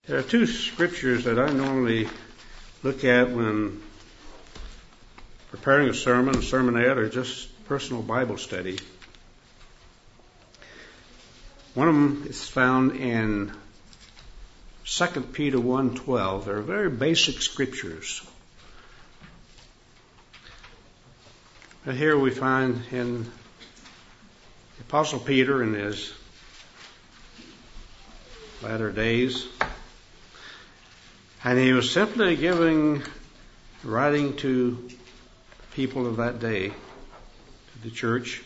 There are two scriptures that I normally look at when preparing a sermonette, or just personal Bible study. One of them is found in 2 Peter 1:12. They're very basic scriptures. And here we find in the Apostle Peter in his latter days, and he was simply writing to people of that day, to the church.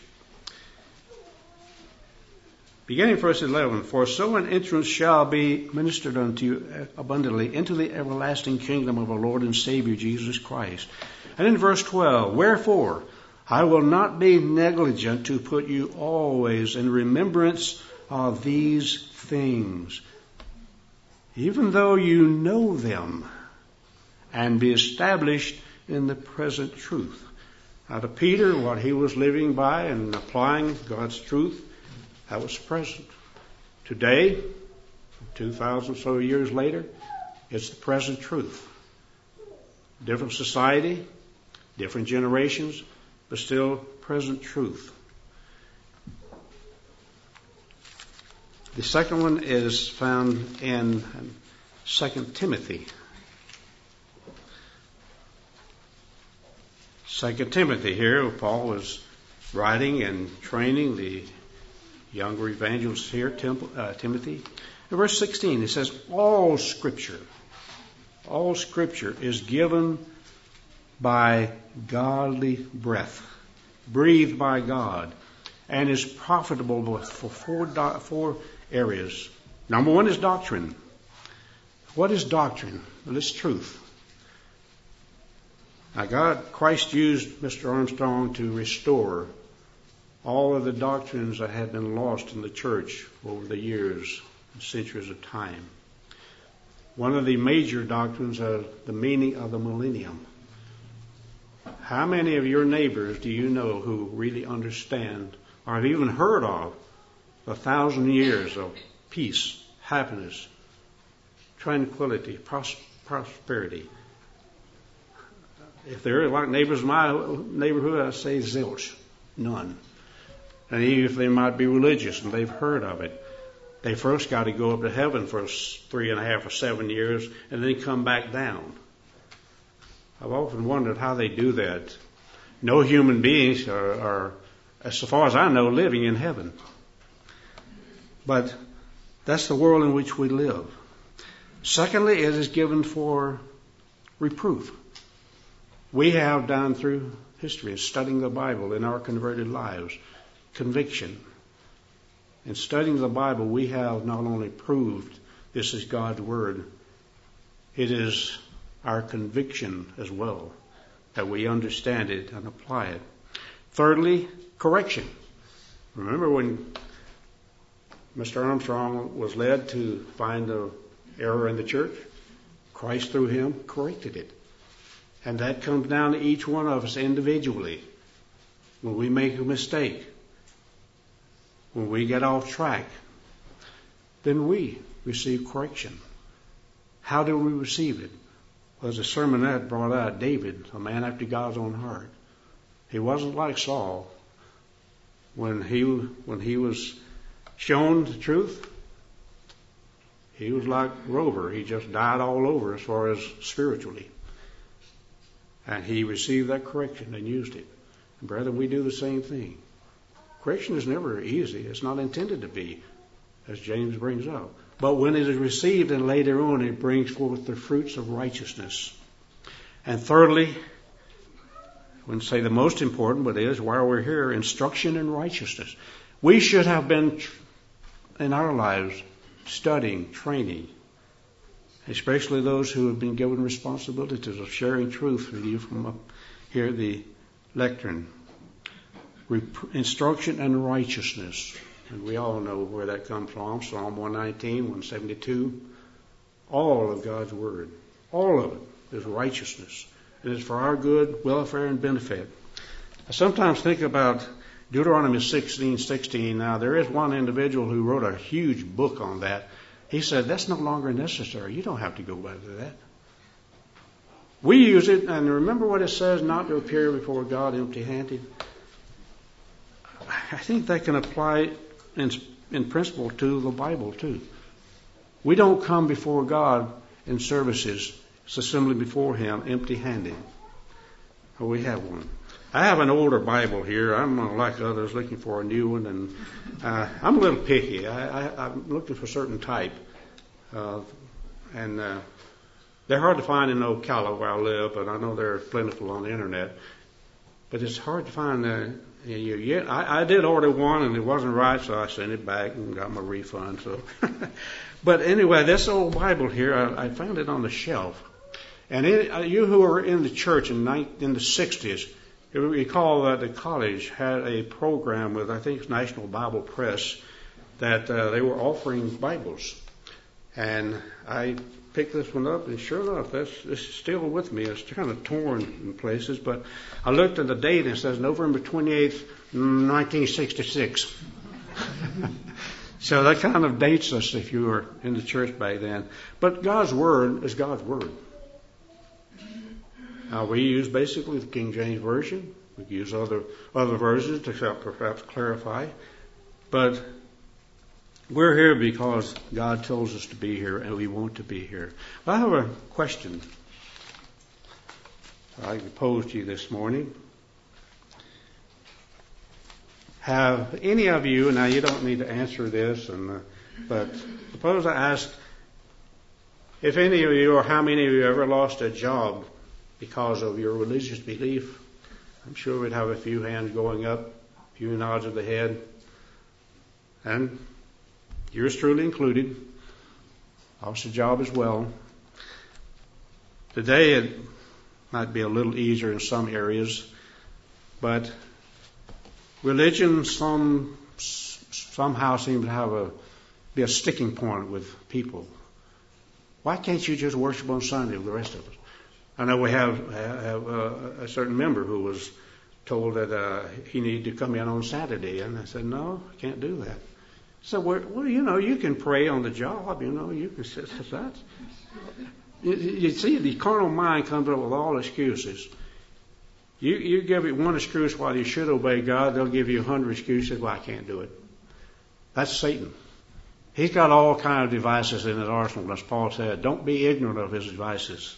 Beginning verse 11, "For so an entrance shall be ministered unto you abundantly into the everlasting kingdom of our Lord and Savior Jesus Christ." And in verse 12, "Wherefore I will not be negligent to put you always in remembrance of these things, even though you know them, and be established in the present truth." Now to Peter, what he was living by and applying God's truth, that was present. Today, 2,000 so years later, it's the present truth. Different society, different generations, but still present truth. The second one is found in 2 Timothy. 2 Timothy here, Paul was writing and training the younger evangelist here, Timothy. In verse 16, it says, all Scripture is given by godly breath, breathed by God, and is profitable for four areas. Number one is doctrine. What is doctrine? Well, it's truth. Now Christ used Mr. Armstrong to restore all of the doctrines that had been lost in the church over the years and centuries of time. One of the major doctrines is the meaning of the millennium. How many of your neighbors do you know who really understand or have even heard of 1,000 years of peace, happiness, tranquility, prosperity? If there are like neighbors in my neighborhood, I say zilch, none. And even if they might be religious and they've heard of it, they first got to go up to heaven for 3.5 or 7 years and then come back down. I've often wondered how they do that. No human beings are, as far as I know, living in heaven. But that's the world in which we live. Secondly, it is given for reproof. We have down through history, studying the Bible in our converted lives, conviction. In studying the Bible, we have not only proved this is God's Word, it is our conviction as well, that we understand it and apply it. Thirdly, correction. Remember when Mr. Armstrong was led to find an error in the church? Christ, through him, corrected it. And that comes down to each one of us individually. When we make a mistake, when we get off track, then we receive correction. How do we receive it? Well, as the sermonette brought out, David, a man after God's own heart. He wasn't like Saul. When he was shown the truth, he was like Rover. He just died all over as far as spiritually. And he received that correction and used it. And brethren, we do the same thing. Correction is never easy. It's not intended to be, as James brings up. But when it is received and later on, it brings forth the fruits of righteousness. And thirdly, I wouldn't say the most important, but it is while we're here, instruction in righteousness. We should have been in our lives studying, training, especially those who have been given responsibilities of sharing truth with you from up here, the lectern. Instruction and righteousness. And we all know where that comes from. Psalm 119, 172. All of God's Word. All of it is righteousness. It is for our good, welfare, and benefit. I sometimes think about Deuteronomy 16:16. Now, there is one individual who wrote a huge book on that. He said, that's no longer necessary. You don't have to go back to that. We use it, and remember what it says, not to appear before God empty-handed. I think that can apply in principle to the Bible too. We don't come before God in services, assembly before Him, empty-handed. Oh, we have one. I have an older Bible here. I'm like others looking for a new one, and I'm a little picky. I'm looking for a certain type, and they're hard to find in Ocala where I live, but I know they're plentiful on the internet. But it's hard to find. I did order one, and it wasn't right, so I sent it back and got my refund. So, but anyway, this old Bible here, I found it on the shelf. And you who were in the church in the 60s, you recall that the college had a program with, I think it's National Bible Press, that they were offering Bibles. And I picked this one up, and sure enough, this is still with me. It's kind of torn in places, but I looked at the date, and it says November 28th, 1966. So that kind of dates us if you were in the church back then. But God's Word is God's Word. We use basically the King James Version. We use other versions to perhaps clarify. But we're here because God tells us to be here, and we want to be here. I have a question I pose to you this morning. Have any of you, now you don't need to answer this, but suppose I ask if any of you or how many of you ever lost a job because of your religious belief? I'm sure we'd have a few hands going up, a few nods of the head, and yours truly included. Lost a job as well. Today it might be a little easier in some areas, but religion somehow seems to be a sticking point with people. Why can't you just worship on Sunday with the rest of us? I know we have a certain member who was told that he needed to come in on Saturday, and I said, no, I can't do that. So, well, you can pray on the job, you can sit that. You see, the carnal mind comes up with all excuses. You give it one excuse why you should obey God, they'll give you 100 excuses why I can't do it. That's Satan. He's got all kinds of devices in his arsenal, as Paul said. Don't be ignorant of his devices.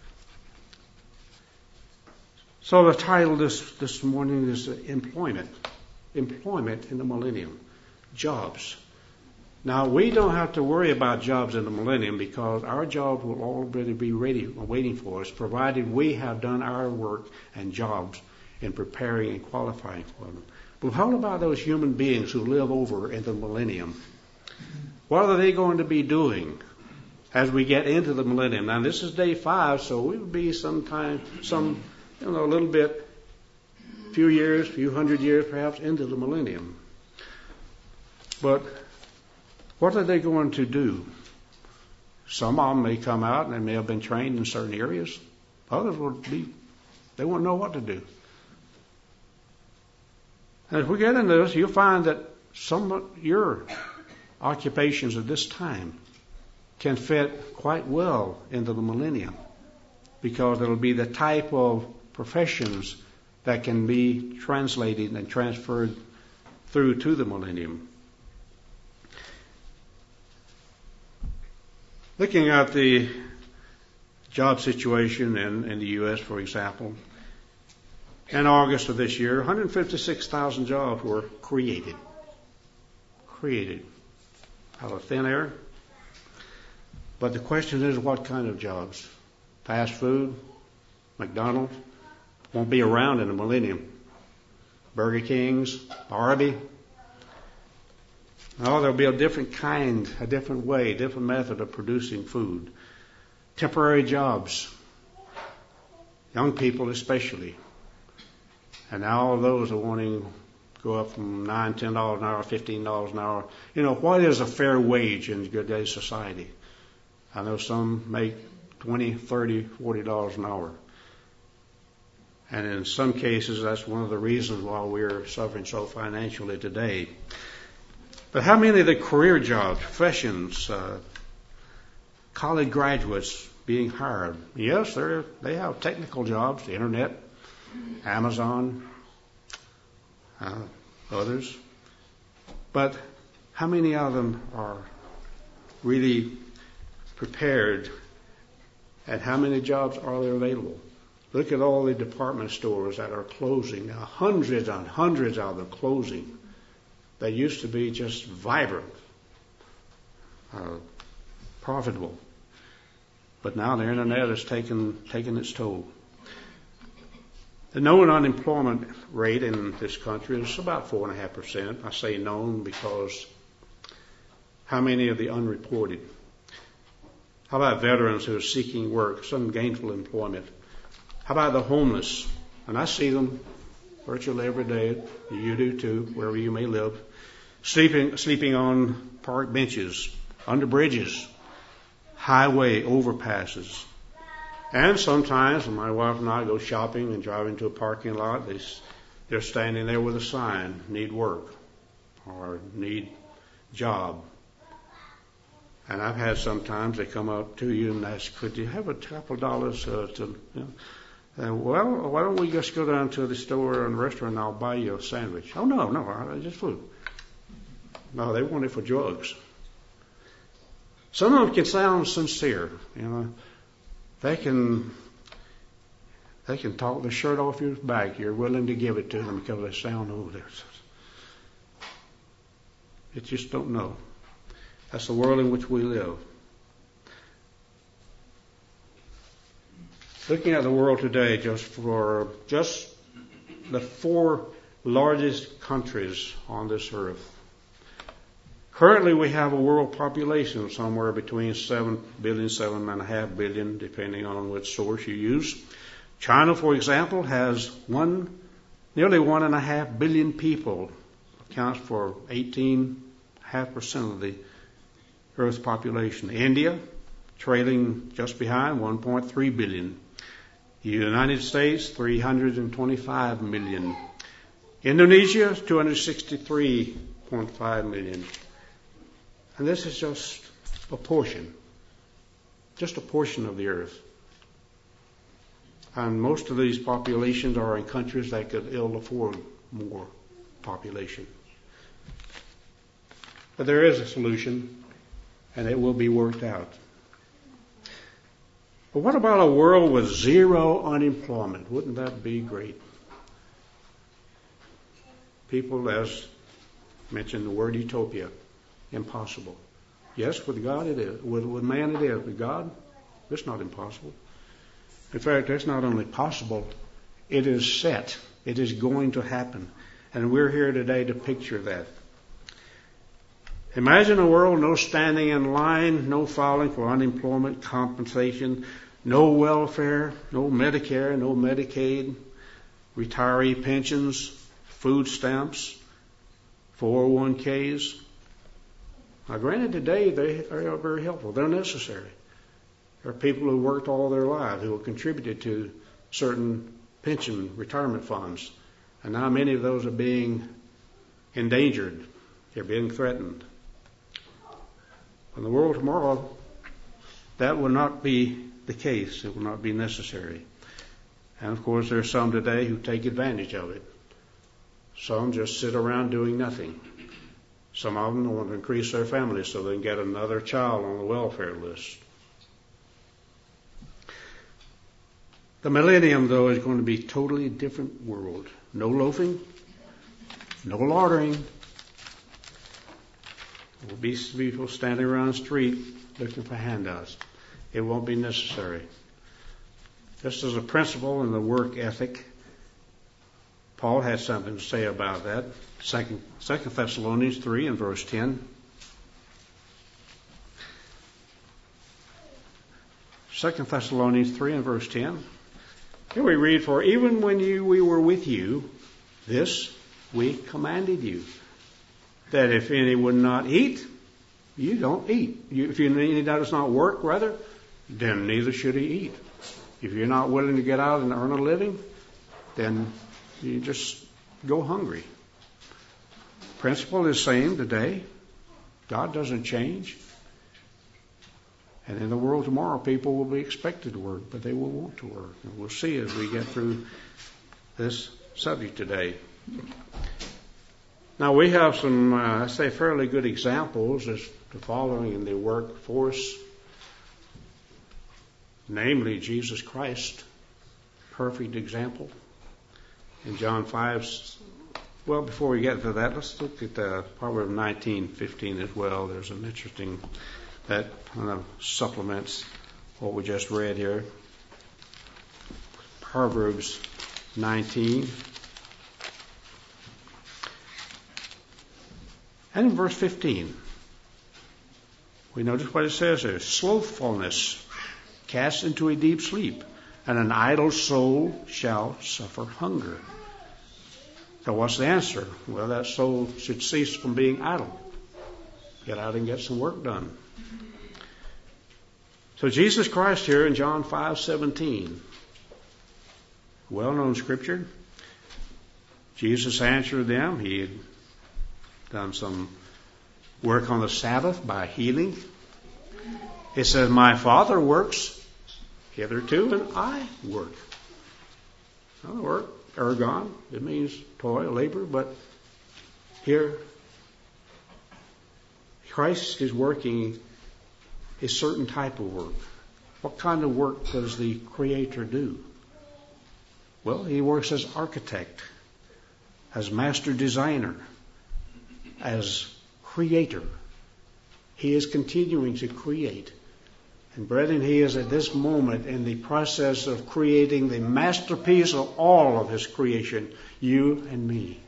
So the title this morning is Employment. Employment in the millennium. Jobs. Now, we don't have to worry about jobs in the millennium because our jobs will already be ready, waiting for us, provided we have done our work and jobs in preparing and qualifying for them. But how about those human beings who live over in the millennium? What are they going to be doing as we get into the millennium? Now, this is day 5, so we will be a little bit, few hundred years perhaps into the millennium. But what are they going to do? Some of them may come out and they may have been trained in certain areas. Others they won't know what to do. And if we get into this, you'll find that some of your occupations at this time can fit quite well into the millennium because it'll be the type of professions that can be translated and transferred through to the millennium. Looking at the job situation in the U.S., for example, in August of this year, 156,000 jobs were created out of thin air. But the question is, what kind of jobs? Fast food, McDonald's, won't be around in the millennium. Burger Kings, Arby. No, there'll be a different kind, a different way, a different method of producing food. Temporary jobs. Young people especially. And now all of those are wanting to go up from $9, $10 an hour, $15 an hour. What is a fair wage in today's society? I know some make $20, $30, $40 an hour. And in some cases, that's one of the reasons why we're suffering so financially today. But how many of the career jobs, professions, college graduates being hired. Yes, they have technical jobs, the internet, Amazon, others. But how many of them are really prepared, and how many jobs are there available? Look at all the department stores that are closing. Now, hundreds and hundreds of them closing. They used to be just vibrant, profitable. But now the internet has taken its toll. The known unemployment rate in this country is about 4.5%. I say known because how many of the unreported? How about veterans who are seeking work, some gainful employment? How about the homeless? And I see them virtually every day. You do too, wherever you may live. Sleeping on park benches, under bridges, highway overpasses. And sometimes when my wife and I go shopping and drive into a parking lot, they're standing there with a sign, need work or need job. And I've had sometimes they come up to you and ask, could you have a couple of dollars well, why don't we just go down to the store and restaurant and I'll buy you a sandwich? Oh, no, just food. No, they want it for drugs. Some of them can sound sincere, They can talk the shirt off your back. You're willing to give it to them because they sound You just don't know. That's the world in which we live. Looking at the world today, just the 4 largest countries on this earth. Currently, we have a world population somewhere between 7 billion, 7.5 billion, depending on which source you use. China, for example, has nearly 1.5 billion people, accounts for 18.5% of the Earth's population. India, trailing just behind, 1.3 billion. The United States, 325 million. Indonesia, 263.5 million. And this is just a portion of the earth. And most of these populations are in countries that could ill afford more population. But there is a solution, and it will be worked out. But what about a world with zero unemployment? Wouldn't that be great? People, as mentioned, the word utopia. Impossible. Yes, with God it is. With man it is. With God, it's not impossible. In fact, it's not only possible, it is set. It is going to happen. And we're here today to picture that. Imagine a world, no standing in line, no filing for unemployment compensation, no welfare, no Medicare, no Medicaid, retiree pensions, food stamps, 401ks. Now, granted, today they are very helpful. They're necessary. There are people who worked all their lives who have contributed to certain pension retirement funds. And now many of those are being endangered. They're being threatened. In the world tomorrow, that will not be the case. It will not be necessary. And of course, there are some today who take advantage of it. Some just sit around doing nothing. Some of them want to increase their family so they can get another child on the welfare list. The millennium, though, is going to be a totally different world. No loafing, no loitering. There will be people standing around the street looking for handouts. It won't be necessary. Just as a principle in the work ethic, Paul had something to say about that. 2 Thessalonians 3 and verse 10. 2 Thessalonians 3 and verse 10. Here we read, for even when we were with you, this we commanded you, that if any would not eat, you don't eat. If any does not work, rather, then neither should he eat. If you're not willing to get out and earn a living, then you just go hungry. Principle is the same today. God doesn't change. And in the world tomorrow, people will be expected to work, but they will want to work. And we'll see as we get through this subject today. Now, we have some, I say, fairly good examples as to following in the workforce, namely Jesus Christ, perfect example. In John 5, well, before we get to that, let's look at Proverbs 19:15 as well. There's an interesting, that kind of supplements what we just read here. Proverbs 19. And in verse 15, we notice what it says there. Slothfulness casts into a deep sleep, and an idle soul shall suffer hunger. So what's the answer? Well, that soul should cease from being idle. Get out and get some work done. So Jesus Christ here in John 5:17, well-known scripture. Jesus answered them. He had done some work on the Sabbath by healing. It says, my Father works hitherto, and I work. Now, the work, ergon, it means toil, labor, but here Christ is working a certain type of work. What kind of work does the Creator do? Well, He works as architect, as master designer, as creator. He is continuing to create. And brethren, He is at this moment in the process of creating the masterpiece of all of His creation, you and me,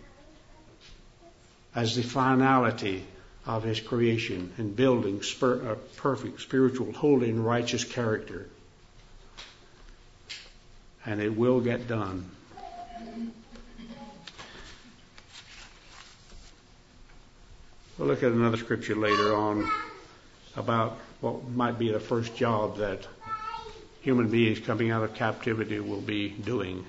as the finality of His creation and building a perfect, spiritual, holy, and righteous character. And it will get done. We'll look at another scripture later on about what might be the first job that human beings coming out of captivity will be doing.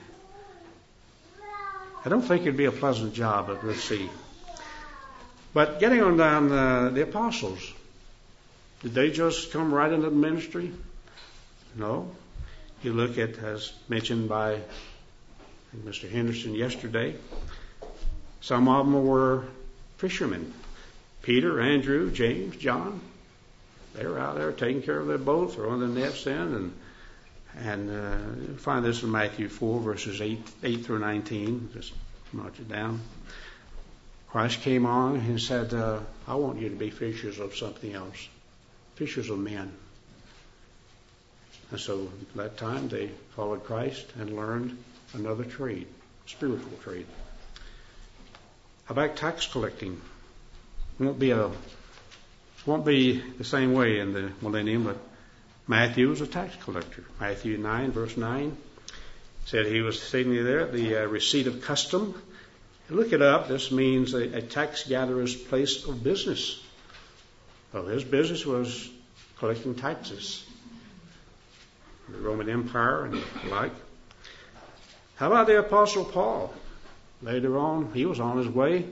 I don't think it'd be a pleasant job, but we'll see. But getting on down, the apostles, did they just come right into the ministry? No. You look at, as mentioned by Mr. Henderson yesterday, some of them were fishermen. Peter, Andrew, James, John, they were out there taking care of their boat, throwing the nets in, and you'll find this in Matthew 4, verses 8 through 19. Just mark it down. Christ came on and said, I want you to be fishers of something else, fishers of men. And so at that time they followed Christ and learned another trade, spiritual trade. How about tax collecting? Won't be the same way in the millennium, but Matthew was a tax collector. Matthew 9, verse 9, said he was sitting there at the receipt of custom. Look it up. This means a tax gatherer's place of business. Well, his business was collecting taxes. The Roman Empire and the like. How about the Apostle Paul? Later on, he was on his way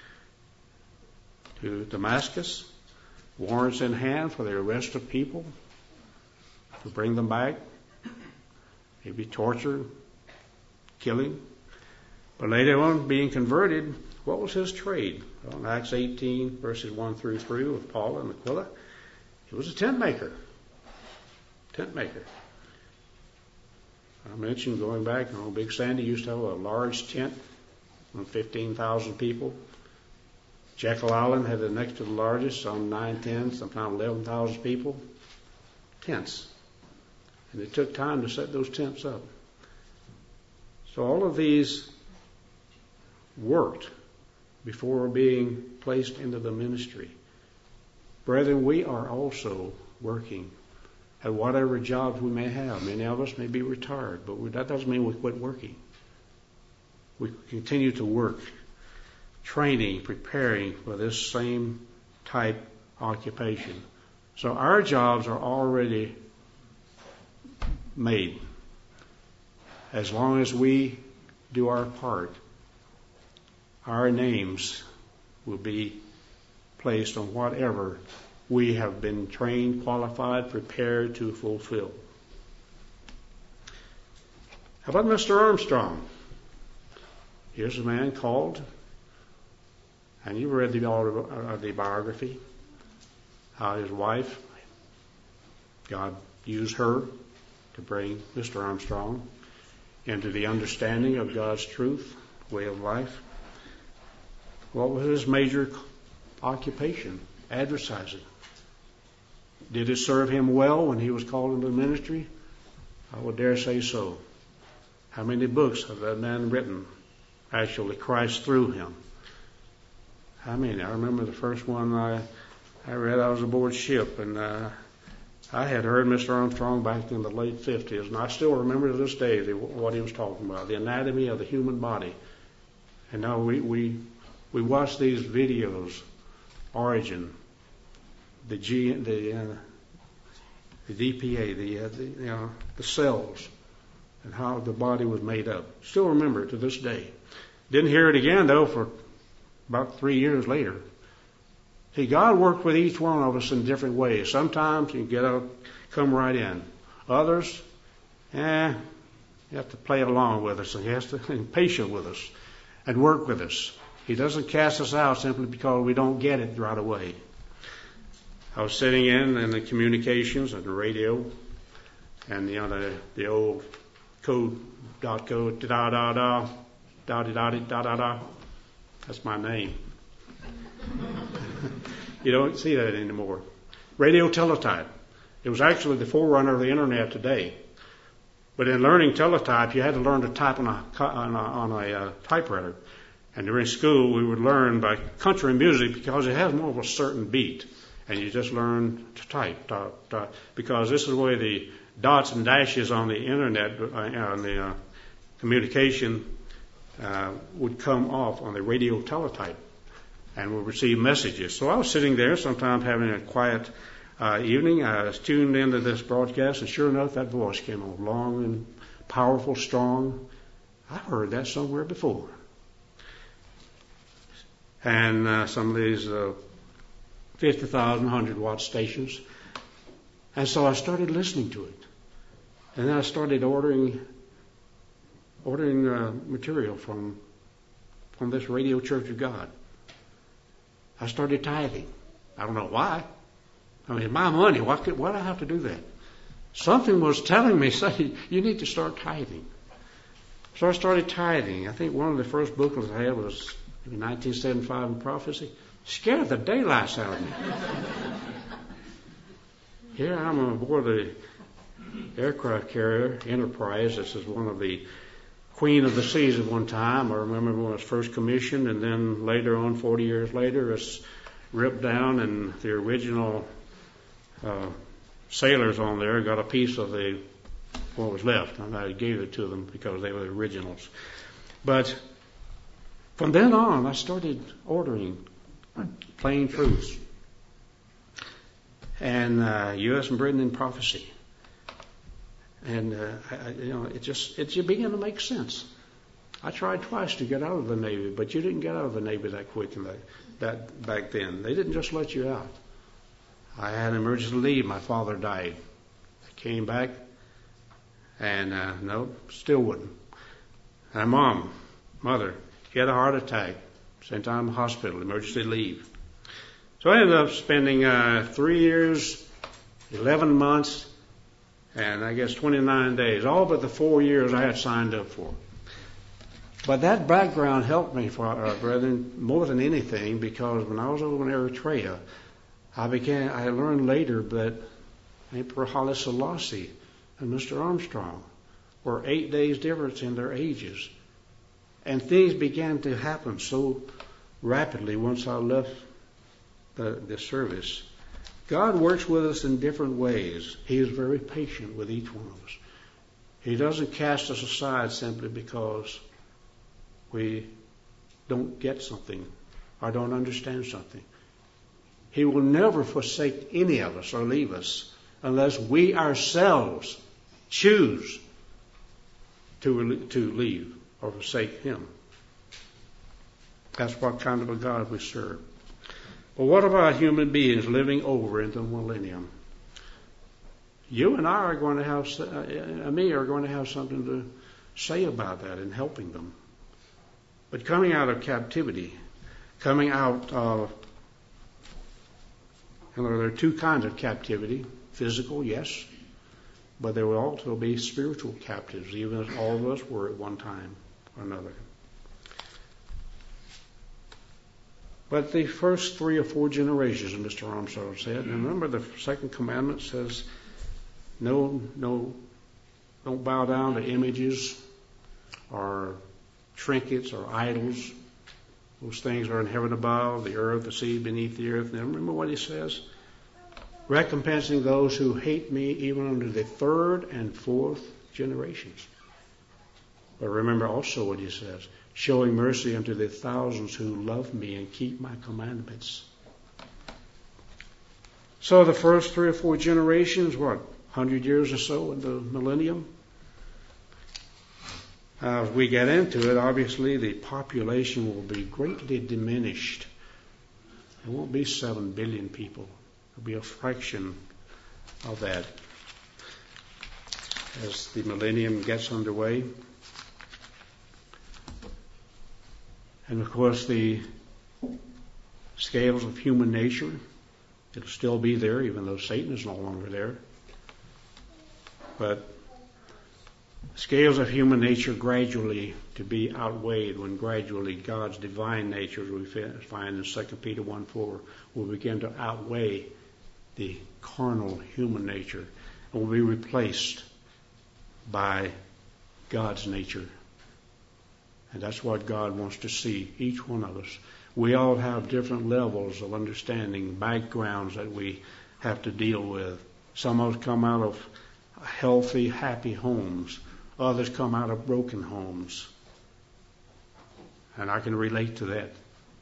to Damascus, warrants in hand for the arrest of people, to bring them back, maybe torture, killing. But later on, being converted, what was his trade? Well, in Acts 18, verses 1 through 3, with Paul and Aquila, he was a tent maker. Tent maker. I mentioned going back, Big Sandy used to have a large tent, 15,000 people. Jekyll Island had the next to the largest, on 9, 10, sometimes 11,000 people. Tents. And it took time to set those tents up. So all of these worked before being placed into the ministry. Brethren, we are also working at whatever jobs we may have. Many of us may be retired, but that doesn't mean we quit working. We continue to work, training, preparing for this same type occupation. So our jobs are already made. As long as we do our part, our names will be placed on whatever we have been trained, qualified, prepared to fulfill. How about Mr. Armstrong? Here's a man called, and you've read the biography, how his wife, God used her to bring Mr. Armstrong into the understanding of God's truth, way of life. What was his major occupation? Advertising. Did it serve him well when he was called into the ministry? I would dare say so. How many books have that man written? Actually, Christ through him. How many? I remember the first one I read, I was aboard ship, and I had heard Mr. Armstrong back in the late 50s, and I still remember to this day what he was talking about, the anatomy of the human body. And now we watch these videos, Origin, the DPA, the cells, and how the body was made up. Still remember it to this day. Didn't hear it again, though, for about 3 years later. See, God worked with each one of us in different ways. Sometimes you get out, come right in. Others, you have to play along with us, and He has to be patient with us and work with us. He doesn't cast us out simply because we don't get it right away. I was sitting in the communications and the radio, and the old code, da-da-da, da-da-da-da-da-da. That's my name. You don't see that anymore. Radio teletype. It was actually the forerunner of the internet today. But in learning teletype, you had to learn to type on a typewriter. And during school, we would learn by country music because it has more of a certain beat. And you just learn to type, dot, dot, because this is the way the dots and dashes on the internet, on the communication, would come off on the radio teletype and would receive messages. So I was sitting there sometimes having a quiet evening. I was tuned into this broadcast, and sure enough, that voice came on, long and powerful, strong. I heard that somewhere before. And some of these 50,000, 100-watt stations. And so I started listening to it. And then I started ordering material from this Radio Church of God. I started tithing. I don't know why. I mean, my money. Why do I have to do that? Something was telling me, say, you need to start tithing. So I started tithing. I think one of the first booklets I had was 1975 in Prophecy. Scared the daylights out of me. Here I'm aboard the aircraft carrier Enterprise. This is one of the Queen of the Seas at one time. I remember when it was first commissioned, and then later on, 40 years later, it's ripped down, and the original sailors on there got a piece of what was left. And I gave it to them because they were the originals. But from then on, I started ordering Plain Truths and U.S. and Britain in Prophecy. And it began to make sense. I tried twice to get out of the Navy, but you didn't get out of the Navy that quick that back then. They didn't just let you out. I had an emergency leave. My father died. I came back, and no, still wouldn't. And mother, she had a heart attack. Same time in the hospital, emergency leave. So I ended up spending 3 years, 11 months, and I guess 29 days, all but the 4 years I had signed up for. But that background helped me, brethren, more than anything, because when I was over in Eritrea, I learned later that Emperor Haile Selassie and Mr. Armstrong were 8 days difference in their ages. And things began to happen so rapidly once I left the service. God works with us in different ways. He is very patient with each one of us. He doesn't cast us aside simply because we don't get something or don't understand something. He will never forsake any of us or leave us unless we ourselves choose to leave or forsake Him. That's what kind of a God we serve. But what about human beings living over into the millennium? You and I are going to have, are going to have something to say about that in helping them. But coming out of captivity, coming out of, there are two kinds of captivity. Physical, yes, but there will also be spiritual captives, even as all of us were at one time or another. But the first 3 or 4 generations, as Mr. Armstrong said, and remember the second commandment says, don't bow down to images or trinkets or idols. Those things are in heaven above, the earth, the sea beneath the earth. Now remember what he says? Recompensing those who hate me even unto the 3rd and 4th generations. But remember also what he says, showing mercy unto the thousands who love me and keep my commandments. So the first 3 or 4 generations, 100 years or so in the millennium? As we get into it, obviously the population will be greatly diminished. There won't be 7 billion people. There'll be a fraction of that as the millennium gets underway. And of course the scales of human nature, it'll still be there even though Satan is no longer there. But scales of human nature gradually to be outweighed when gradually God's divine nature, as we find in 2 Peter 1:4, will begin to outweigh the carnal human nature and will be replaced by God's nature. And that's what God wants to see, each one of us. We all have different levels of understanding, backgrounds that we have to deal with. Some of us come out of healthy, happy homes. Others come out of broken homes. And I can relate to that.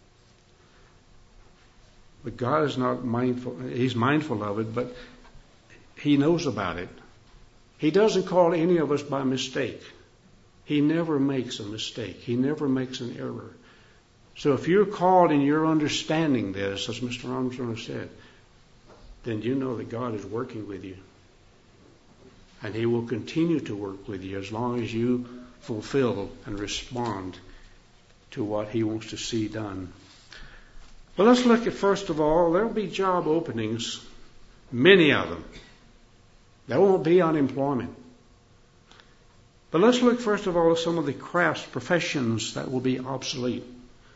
But God is not mindful. He's mindful of it, but He knows about it. He doesn't call any of us by mistake. He never makes a mistake. He never makes an error. So if you're called and you're understanding this, as Mr. Armstrong said, then you know that God is working with you. And He will continue to work with you as long as you fulfill and respond to what He wants to see done. Well, let's look at, first of all, there will be job openings, many of them. There won't be unemployment. But let's look, first of all, at some of the crafts, professions that will be obsolete.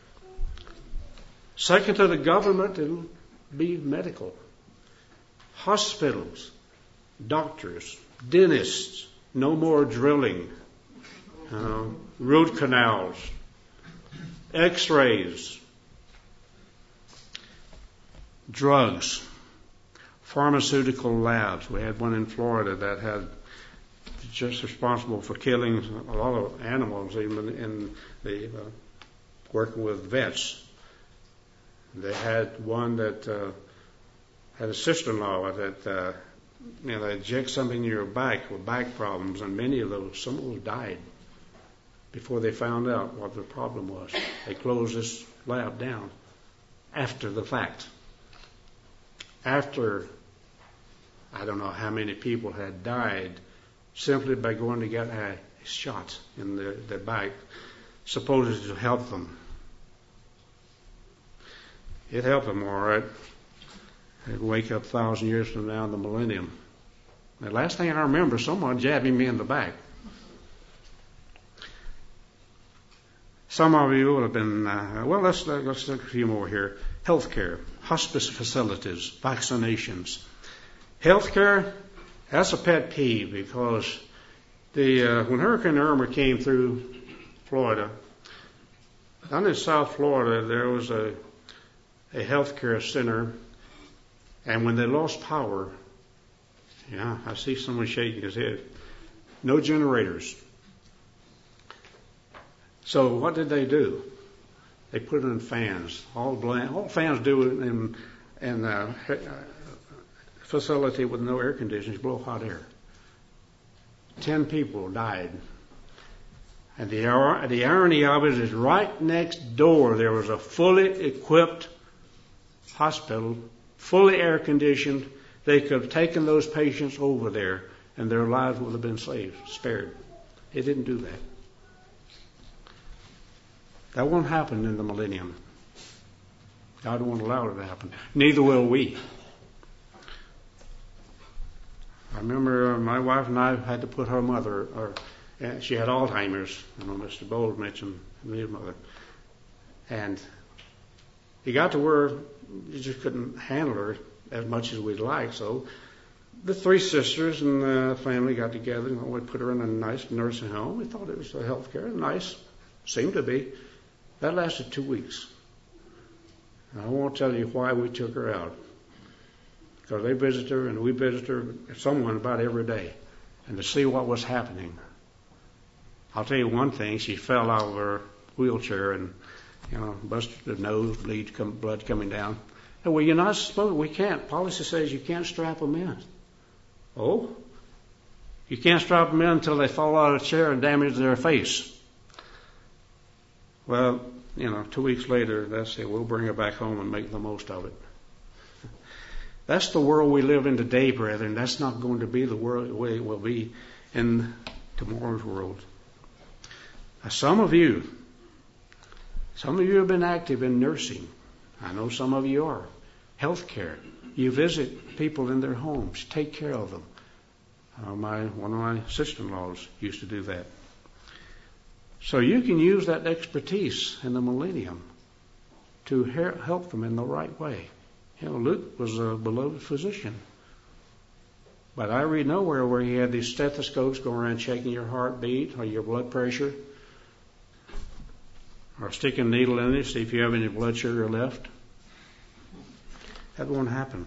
Second to the government, it will be medical. Hospitals, doctors, dentists, no more drilling, root canals, x-rays, drugs, pharmaceutical labs. We had one in Florida that had just responsible for killing a lot of animals, even in the working with vets. They had one that had a sister-in-law that they inject something in your back with back problems, and some of those died before they found out what the problem was. They closed this lab down after the fact. After I don't know how many people had died simply by going to get a shot in their back, supposed to help them. It helped them all right. They'd wake up 1,000 years from now in the millennium. The last thing I remember, someone jabbing me in the back. Some of you would have been, let's look at a few more here. Healthcare, hospice facilities, vaccinations. Healthcare, that's a pet peeve because when Hurricane Irma came through Florida, down in South Florida, there was a healthcare center, and when they lost power, I see someone shaking his head, no generators. So what did they do? They put in fans. All fans do in a facility with no air conditioning, blow hot air. 10 people died. And the irony of it is right next door there was a fully equipped hospital, fully air conditioned. They could have taken those patients over there and their lives would have been spared. They didn't do that. That won't happen in the millennium. God won't allow it to happen. Neither will we. I remember my wife and I had to put her mother, she had Alzheimer's. I know Mr. Bowles mentioned his mother. And he got to where you just couldn't handle her as much as we'd like. So the three sisters and the family got together and we put her in a nice nursing home. We thought it was a health care. Nice. Seemed to be. That lasted 2 weeks. And I won't tell you why we took her out. Because they visited her and we visited her, someone about every day. And to see what was happening. I'll tell you one thing. She fell out of her wheelchair and, busted her nose, blood coming down. And well, you're not supposed, we can't. Policy says you can't strap them in. Oh? You can't strap them in until they fall out of the chair and damage their face. Well, 2 weeks later, that's it. We'll bring her back home and make the most of it. That's the world we live in today, brethren. That's not going to be the way it will be in tomorrow's world. Now, some of you have been active in nursing. I know some of you are. Healthcare. You visit people in their homes, take care of them. One of my sister-in-laws used to do that. So you can use that expertise in the millennium to help them in the right way. Luke was a beloved physician. But I read nowhere where he had these stethoscopes going around checking your heartbeat or your blood pressure or sticking a needle in it to see if you have any blood sugar left. That won't happen.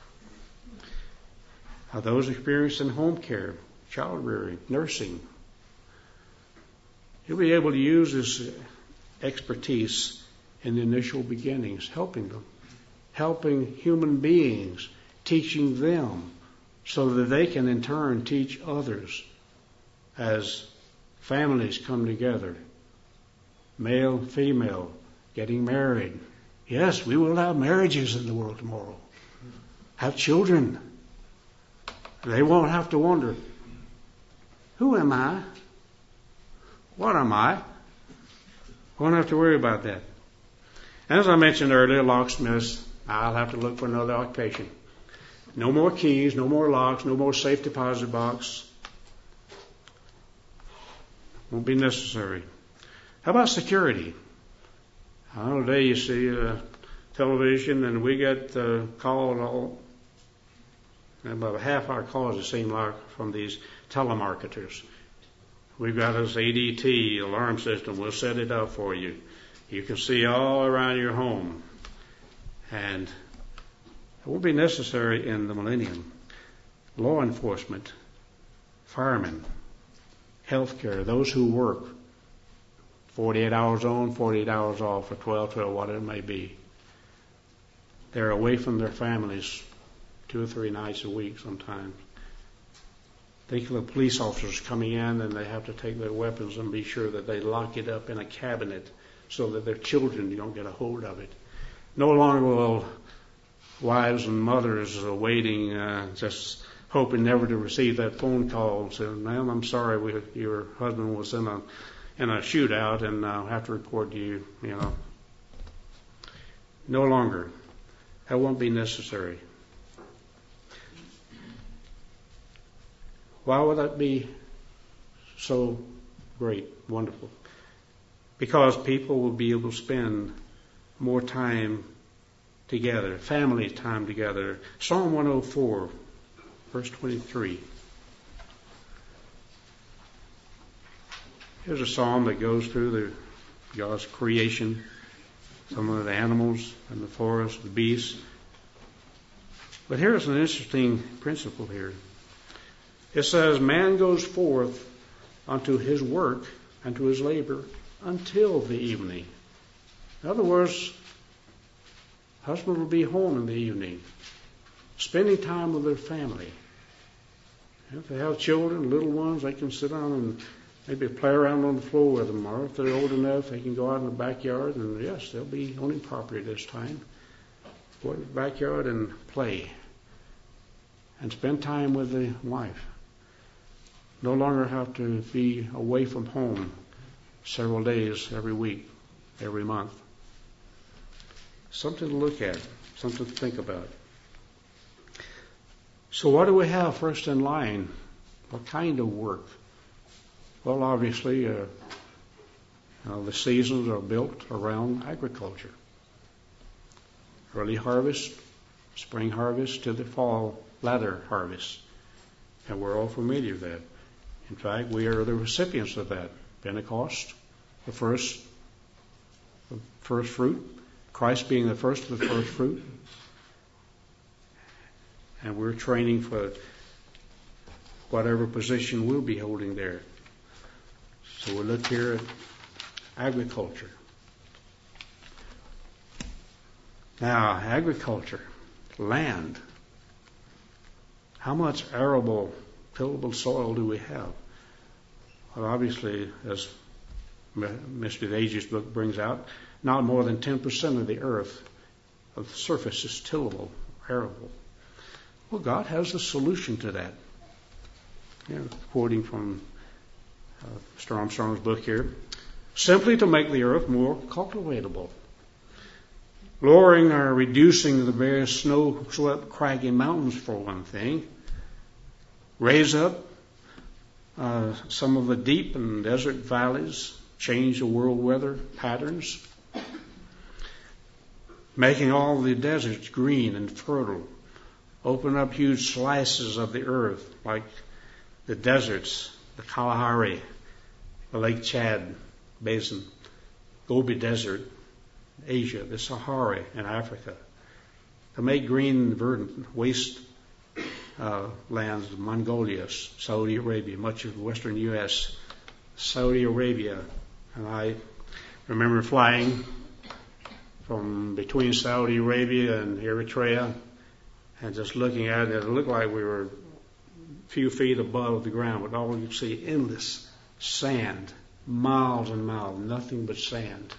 Those experienced in home care, child rearing, nursing, you'll be able to use this expertise in the initial beginnings, helping them, helping human beings, teaching them so that they can in turn teach others as families come together, male, female, getting married. Yes, we will have marriages in the world tomorrow. Have children. They won't have to wonder, who am I? What am I? Won't have to worry about that. As I mentioned earlier, locksmiths, I'll have to look for another occupation. No more keys, no more locks, no more safe deposit box. Won't be necessary. How about security? I know today you see television and we get called about half our calls, it seems like, from these telemarketers. We've got this ADT alarm system. We'll set it up for you. You can see all around your home. And it won't be necessary in the millennium. Law enforcement, firemen, healthcare, those who work 48 hours on, 48 hours off, or 12, whatever it may be. They're away from their families 2 or 3 nights a week sometimes. Think of the police officers coming in and they have to take their weapons and be sure that they lock it up in a cabinet so that their children don't get a hold of it. No longer will wives and mothers waiting, just hoping never to receive that phone call and say, ma'am, I'm sorry, your husband was in a shootout and I'll have to report to you, No longer. That won't be necessary. Why would that be so great, wonderful? Because people will be able to spend more time together, family time together. Psalm 104, verse 23. Here's a psalm that goes through God's creation, some of the animals and the forest, the beasts. But here's an interesting principle here. It says, man goes forth unto his work and to his labor until the evening. In other words, husband will be home in the evening, spending time with their family. If they have children, little ones, they can sit down and maybe play around on the floor with them. Or if they're old enough, they can go out in the backyard. And yes, they'll be owning property this time. Go in the backyard and play. And spend time with the wife. No longer have to be away from home several days every week, every month. Something to look at, something to think about. So what do we have first in line? What kind of work? Well, obviously, the seasons are built around agriculture. Early harvest, spring harvest to the fall latter harvest. And we're all familiar with that. In fact, we are the recipients of that. Pentecost, the first fruit. Christ being the first of the first fruit. And we're training for whatever position we'll be holding there. So we look here at agriculture. Now, agriculture, land. How much arable, tillable soil do we have? Well, obviously, as Mr. Age's book brings out, not more than 10% of the earth, of the surface, is tillable, arable. Well, God has a solution to that. Quoting from Mr. Armstrong's book here, simply to make the earth more cultivatable. Lowering or reducing the various snow-swept craggy mountains, for one thing. Raise up some of the deep and desert valleys. Change the world weather patterns. Making all the deserts green and fertile. Open up huge slices of the earth, like the deserts, the Kalahari, the Lake Chad Basin, Gobi Desert, Asia, the Sahara in Africa. To make green and verdant waste lands of Mongolia, Saudi Arabia, much of the western U.S., Saudi Arabia. And I remember flying from between Saudi Arabia and Eritrea and just looking at it. It looked like we were a few feet above the ground, but all you could see, endless sand, miles and miles, nothing but sand.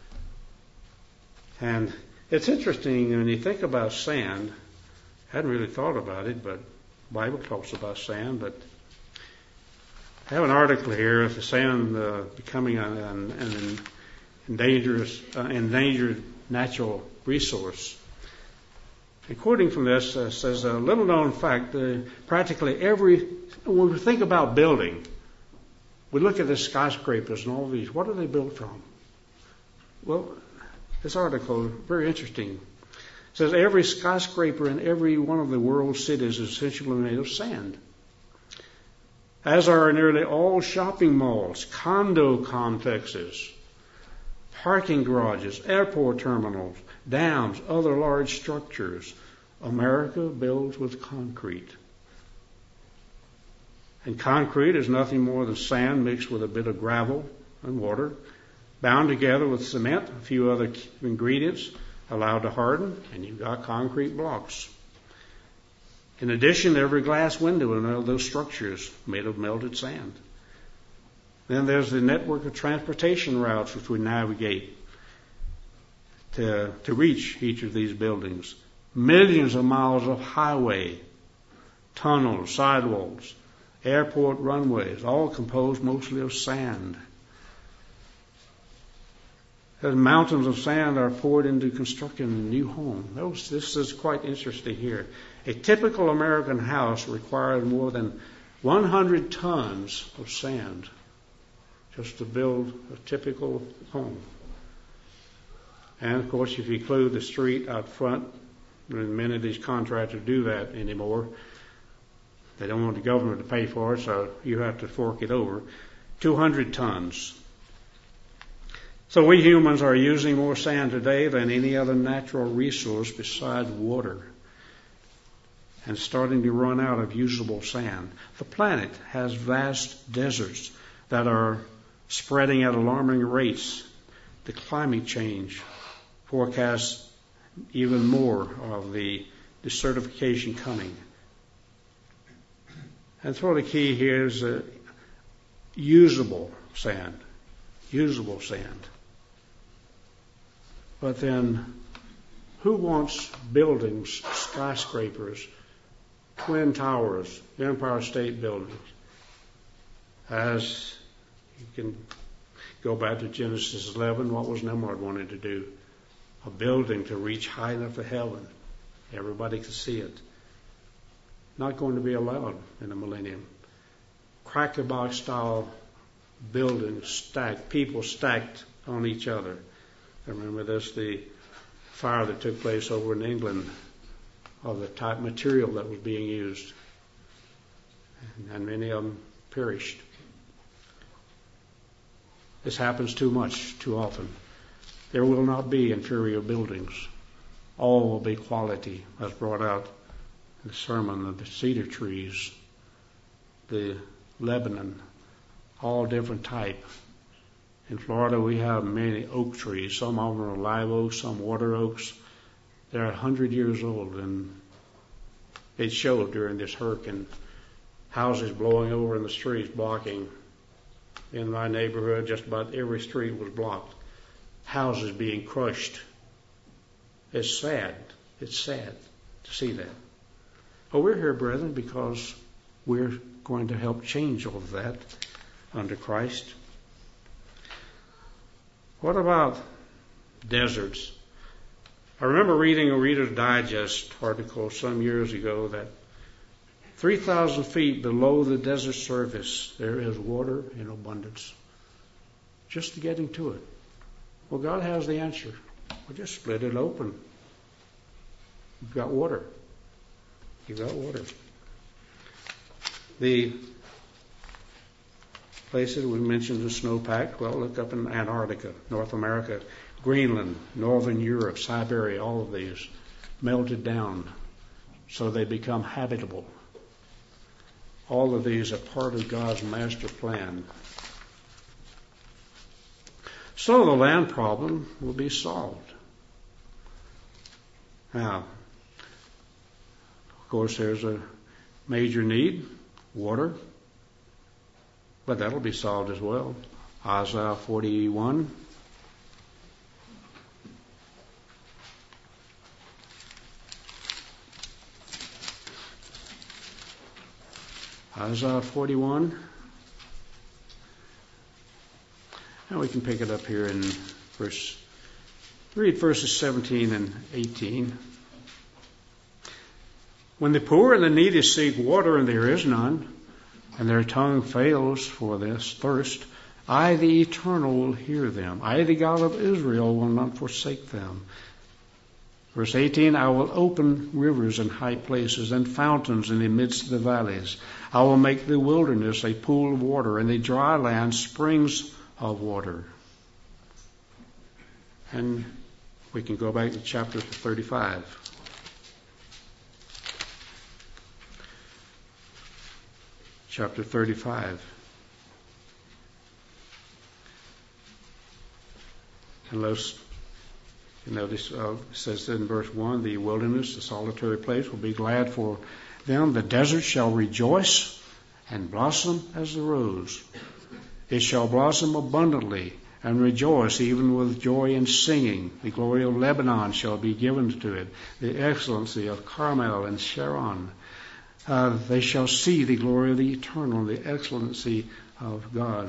And it's interesting when you think about sand. I hadn't really thought about it, but the Bible talks about sand. But I have an article here of the sand becoming an endangered natural resource. And quoting from this, says a little known fact, practically when we think about building, we look at the skyscrapers and all these. What are they built from? Well, this article, very interesting, says every skyscraper in every one of the world's cities is essentially made of sand. As are nearly all shopping malls, condo complexes, parking garages, airport terminals, dams, other large structures. America builds with concrete. And concrete is nothing more than sand mixed with a bit of gravel and water, bound together with cement, a few other ingredients, allowed to harden, and you've got concrete blocks. In addition, every glass window in all those structures made of melted sand. Then there's the network of transportation routes which we navigate to reach each of these buildings. Millions of miles of highway, tunnels, sidewalks, airport runways, all composed mostly of sand. As mountains of sand are poured into constructing a new home. This is quite interesting here. A typical American house required more than 100 tons of sand just to build a typical home. And of course, if you include the street out front, and many of these contractors do that anymore. They don't want the government to pay for it, so you have to fork it over. 200 tons. So we humans are using more sand today than any other natural resource besides water, and starting to run out of usable sand. The planet has vast deserts that are spreading at alarming rates. The climate change forecasts even more of the desertification coming. And so the key here is usable sand. Usable sand. But then, Who wants buildings, skyscrapers, twin towers, Empire State Buildings? As you can go back to Genesis 11, what was Nimrod wanting to do? A building to reach high enough to heaven. Everybody could see it. Not going to be allowed in the millennium. Cracker box style buildings stacked, people stacked on each other. I remember this, the fire that took place over in England of the type material that was being used. And many of them perished. This happens too much, too often. There will not be inferior buildings. All will be quality, as brought out in the sermon of the cedar trees, the Lebanon, all different type. In Florida, we have many oak trees. Some of them are live oaks, some water oaks. They're 100 years old, and it showed during this hurricane. Houses blowing over in the streets, blocking. In my neighborhood, just about every street was blocked. Houses being crushed. It's sad. It's sad to see that. But we're here, brethren, because we're going to help change all of that under Christ. What about deserts? I remember reading a Reader's Digest article some years ago that 3,000 feet below the desert surface, there is water in abundance. Just getting to it. Well, God has the answer. We'll just split it open. You've got water. You've got water. The places we mentioned the snowpack. Well, look up in Antarctica, North America, Greenland, Northern Europe, Siberia, all of these melted down so they become habitable. All of these are part of God's master plan. So the land problem will be solved. Now, of course, there's a major need, water, but that'll be solved as well. Isaiah 41. Isaiah 41. And we can pick it up here in read verses 17 and 18. When the poor and the needy seek water and there is none, and their tongue fails for this thirst, I, the Eternal, will hear them. I, the God of Israel, will not forsake them. Verse 18, I will open rivers in high places and fountains in the midst of the valleys. I will make the wilderness a pool of water and the dry land springs of water. And we can go back to chapter 35. Chapter 35. And notice it says in verse 1, the wilderness, the solitary place, will be glad for them. The desert shall rejoice and blossom as the rose. It shall blossom abundantly and rejoice even with joy and singing. The glory of Lebanon shall be given to it, the excellency of Carmel and Sharon. They shall see the glory of the Eternal, the excellency of God.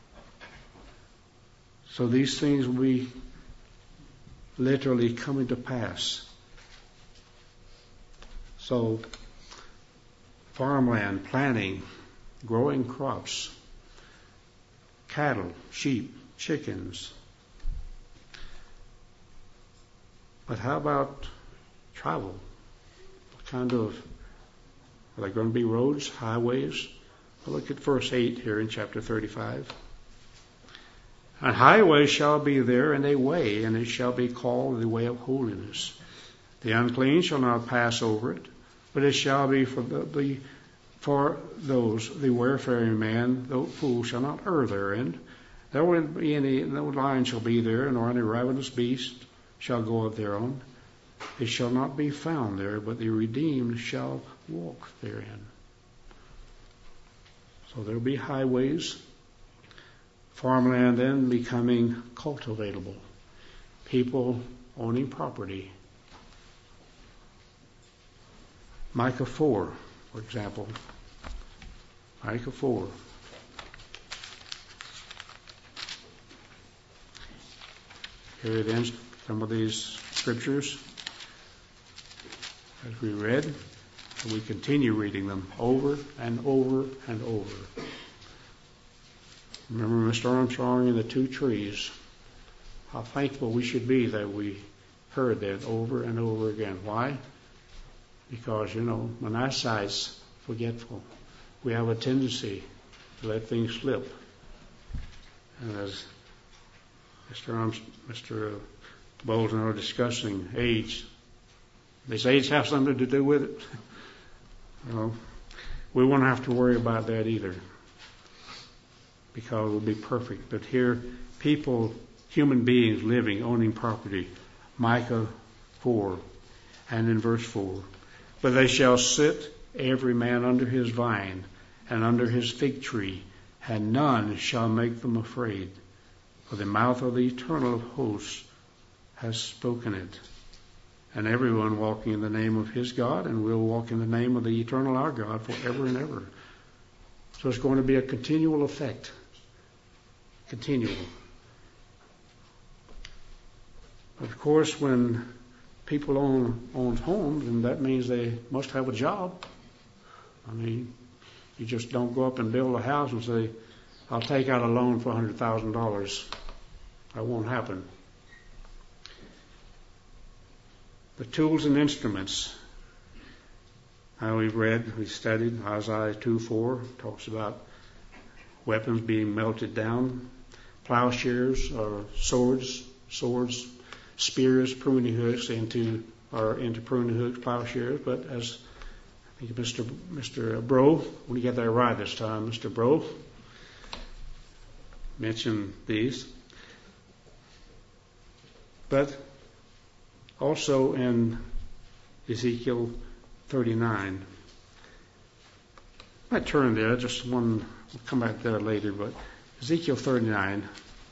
So these things will be literally coming to pass. So farmland, planting, growing crops, cattle, sheep, chickens. But how about travel? What kind of, are there going to be roads, highways? Well, look at verse 8 here in chapter 35. And highways shall be there, and a way, and it shall be called the way of holiness. The unclean shall not pass over it, but it shall be for those, the wayfaring man, the fool shall not err therein. There will be no lion shall be there, nor any ravenous beast shall go up thereon. It shall not be found there, but the redeemed shall walk therein. So there will be highways. Farmland then becoming cultivatable. People owning property Micah 4, for example. Micah 4. Here it ends, some of these scriptures, as we read, and we continue reading them over and over and over. Remember Mr. Armstrong and the two trees. How thankful we should be that we heard that over and over again. Why? Because, when our eyesight's forgetful, we have a tendency to let things slip. And as Mr. Bowles and I are discussing age, does age have something to do with it? We won't have to worry about that either, because we'll be perfect. But here, people, human beings living, owning property. Micah 4, and in verse 4. But they shall sit every man under his vine and under his fig tree, and none shall make them afraid. For the mouth of the eternal of hosts has spoken it. And everyone walking in the name of his God, and will walk in the name of the eternal our God forever and ever. So it's going to be a continual effect. Continual. Of course, when people own homes, then that means they must have a job. I mean, you just don't go up and build a house and say, I'll take out a loan for $100,000. That won't happen. The tools and instruments. Now we studied Isaiah 2:4, talks about weapons being melted down, plowshares or swords, spears, pruning hooks into pruning hooks, plowshares. But as I think Mr. Bro, we get that right this time, Mr. Bro mentioned these. But also in Ezekiel 39. I might turn there, we'll come back there later, but Ezekiel 39.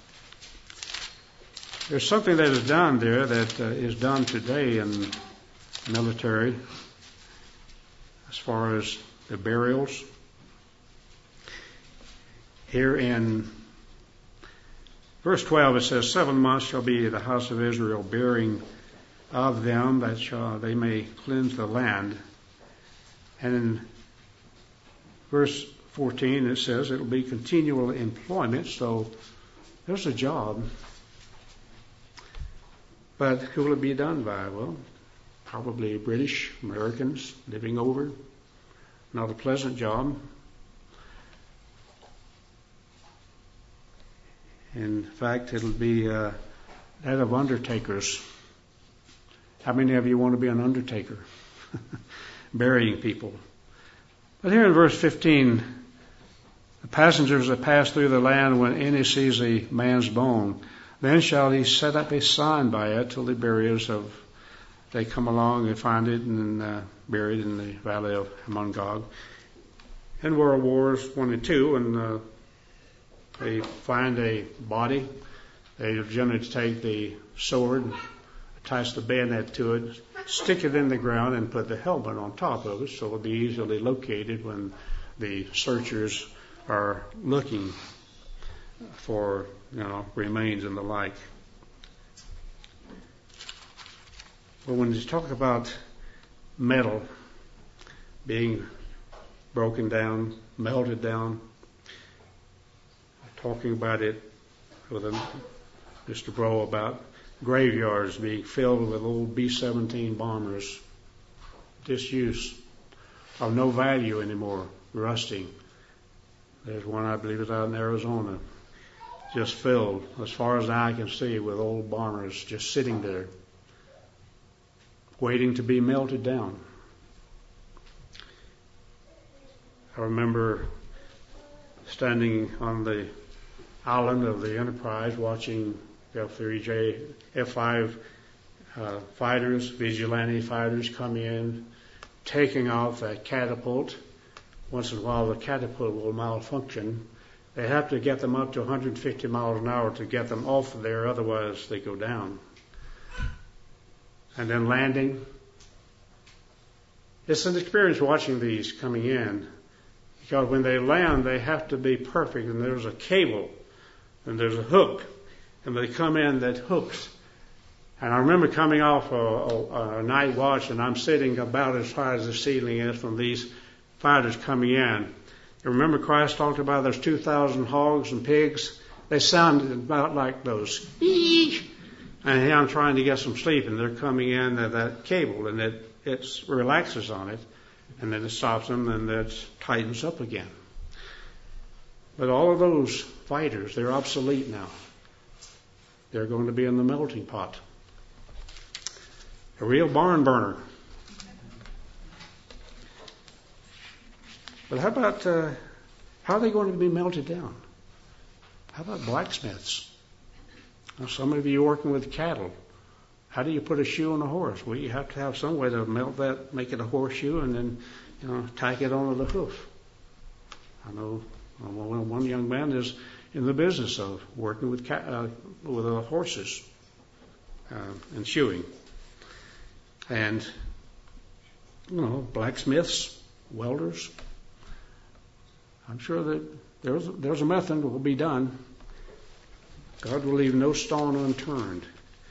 There's something that is done there that is done today in military as far as the burials. Here in verse 12 it says, 7 months shall be the house of Israel burying of them, that they may cleanse the land. And in verse 14 it says it will be continual employment, so there's a job. But who will it be done by? Well, probably British, Americans living over. Not a pleasant job. In fact, it'll be that of undertakers. How many of you want to be an undertaker? Burying people. But here in verse 15, the passengers that pass through the land, when any sees a man's bone, then shall he set up a sign by it till the buriers they come along and find it and buried in the valley of Hamon-Gog. In World Wars I and II, and they find a body, they generally take the sword, attach the bayonet to it, stick it in the ground, and put the helmet on top of it so it'll be easily located when the searchers are looking for remains and the like. But when you talk about metal being broken down, melted down, talking about it with Mr. Bro about graveyards being filled with old B-17 bombers, disuse, of no value anymore, rusting. There's one, I believe, is out in Arizona, just filled, as far as the eye can see, with old bombers just sitting there, waiting to be melted down. I remember standing on the island of the Enterprise watching F-3J, F-5 fighters, vigilante fighters come in, taking off that catapult. Once in a while the catapult will malfunction. They have to get them up to 150 miles an hour to get them off of there, otherwise they go down. And then landing, It's an experience watching these coming in, because when they land, they have to be perfect, and there's a cable, and there's a hook, and they come in that hooks. And I remember coming off a night watch, and I'm sitting about as high as the ceiling is from these fighters coming in. You remember Christ talked about those 2,000 hogs and pigs? They sounded about like those. And here I'm trying to get some sleep, and they're coming in at that cable, and it relaxes on it, and then it stops them, and it tightens up again. But all of those fighters, they're obsolete now. They're going to be in the melting pot. A real barn burner. But how about, how are they going to be melted down? How about blacksmiths? Now, some of you are working with cattle. How do you put a shoe on a horse? Well, you have to have some way to melt that, make it a horseshoe, and then, tack it onto the hoof. I know one young man is in the business of working with horses and shoeing. And, blacksmiths, welders. I'm sure that there's a method that will be done. God will leave no stone unturned.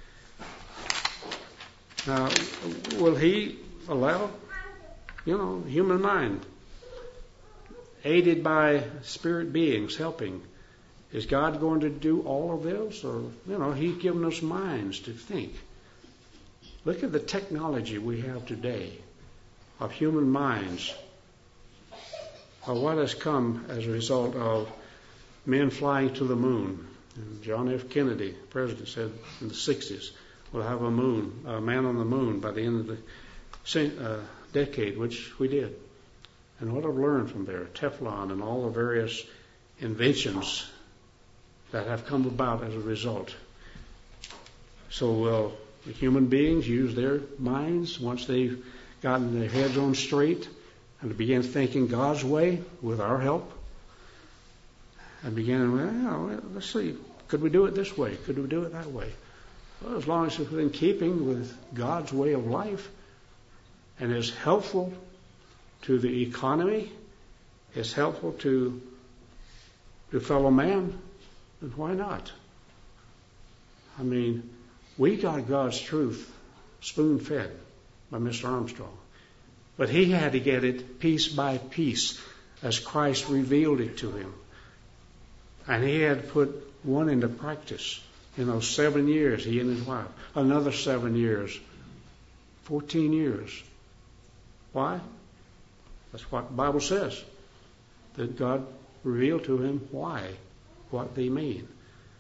Now, will He allow, human mind, aided by spirit beings helping? Is God going to do all of this? Or, He's given us minds to think. Look at the technology we have today of human minds, of what has come as a result of men flying to the moon. And John F. Kennedy, president, said in the 60s, we'll have a man on the moon by the end of the decade, which we did. And what I've learned from there, Teflon and all the various inventions that have come about as a result. So will the human beings use their minds once they've gotten their heads on straight and begin thinking God's way with our help? And begin, let's see, could we do it this way? Could we do it that way? Well, as long as it's in keeping with God's way of life and is helpful to the economy, is helpful to the fellow man, then why not? I mean, we got God's truth spoon-fed by Mr. Armstrong. But he had to get it piece by piece as Christ revealed it to him. And he had to put one into practice in those 7 years, he and his wife. Another 7 years. 14 years. Why? That's what the Bible says. That God revealed to him why, what they mean.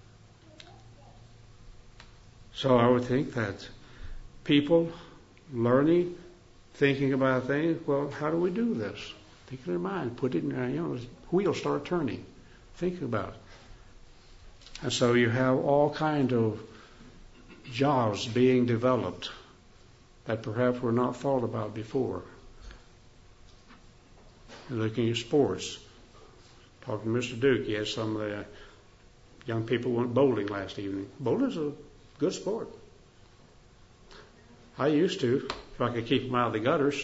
So I would think that people learning, thinking about things, well, how do we do this? Think in their mind, put it in, wheels start turning. Think about it. And so you have all kind of jobs being developed that perhaps were not thought about before. You're looking at sports. Talking to Mr. Duke, he had some of the young people went bowling last evening. Bowling's a good sport. I used to, if I could keep them out of the gutters.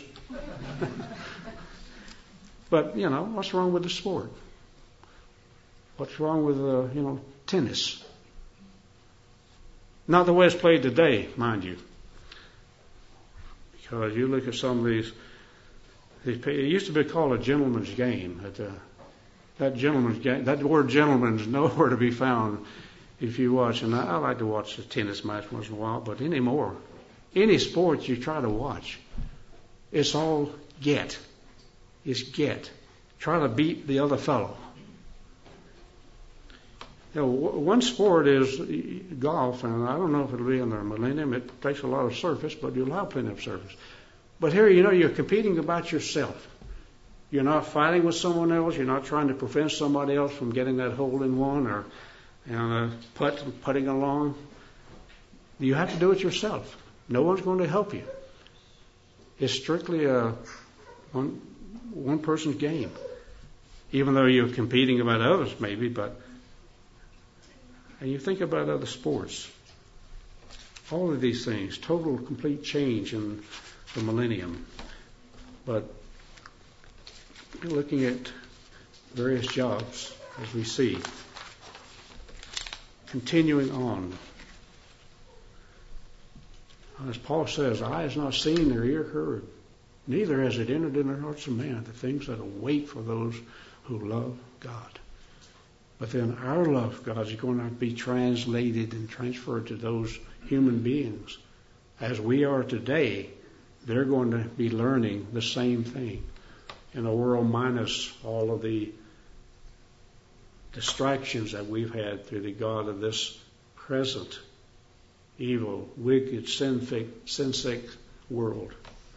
But, what's wrong with the sport? What's wrong with, tennis? Not the way it's played today, mind you. Because you look at some of these, it used to be called a gentleman's game. That gentleman's game, that word gentleman's nowhere to be found if you watch. And I like to watch a tennis match once in a while, but anymore, any sport you try to watch, it's all get. It's get. Try to beat the other fellow. One sport is golf, and I don't know if it'll be in the millennium. It takes a lot of surface, but you'll have plenty of surface. But here, you're competing about yourself. You're not fighting with someone else. You're not trying to prevent somebody else from getting that hole in one or putting along. You have to do it yourself. No one's going to help you. It's strictly a one person's game. Even though you're competing about others, maybe, but. And you think about other sports. All of these things, total, complete change in the millennium. But looking at various jobs as we see, continuing on. As Paul says, eye has not seen nor ear heard, neither has it entered in the hearts of man the things that await for those who love God. But then our love for God is going to be translated and transferred to those human beings. As we are today, they're going to be learning the same thing in a world minus all of the distractions that we've had through the God of this present evil, wicked, sin-sick world.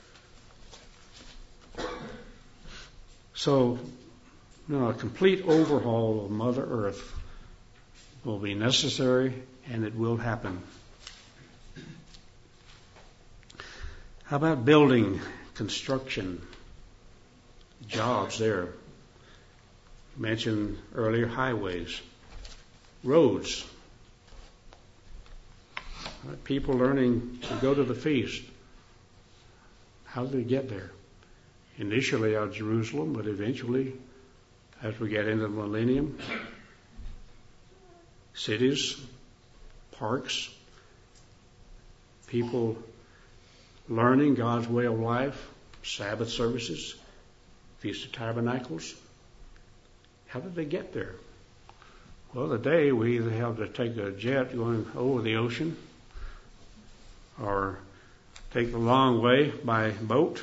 So, a complete overhaul of Mother Earth will be necessary, and it will happen. How about building, construction, jobs there? Mentioned earlier highways, roads. People learning to go to the feast. How do they get there? Initially out of Jerusalem, but eventually, as we get into the millennium, cities, parks, people learning God's way of life, Sabbath services, Feast of Tabernacles. How did they get there? Well, today we either have to take a jet going over the ocean or take the long way by boat.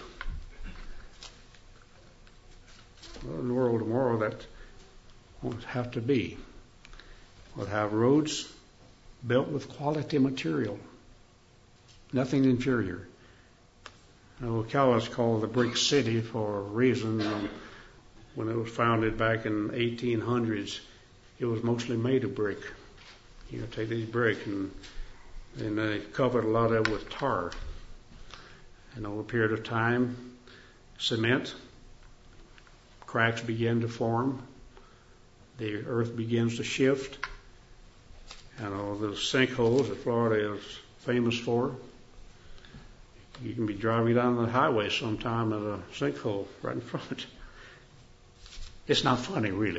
Well, in the world tomorrow, that won't have to be. We'll have roads built with quality material, nothing inferior. Ocala is called the Brick City for a reason. When it was founded back in 1800s, it was mostly made of brick. Take these brick and they covered a lot of it with tar. And over a period of time, cement, cracks begin to form, the earth begins to shift, and all those sinkholes that Florida is famous for. You can be driving down the highway sometime at a sinkhole right in front. It's not funny, really.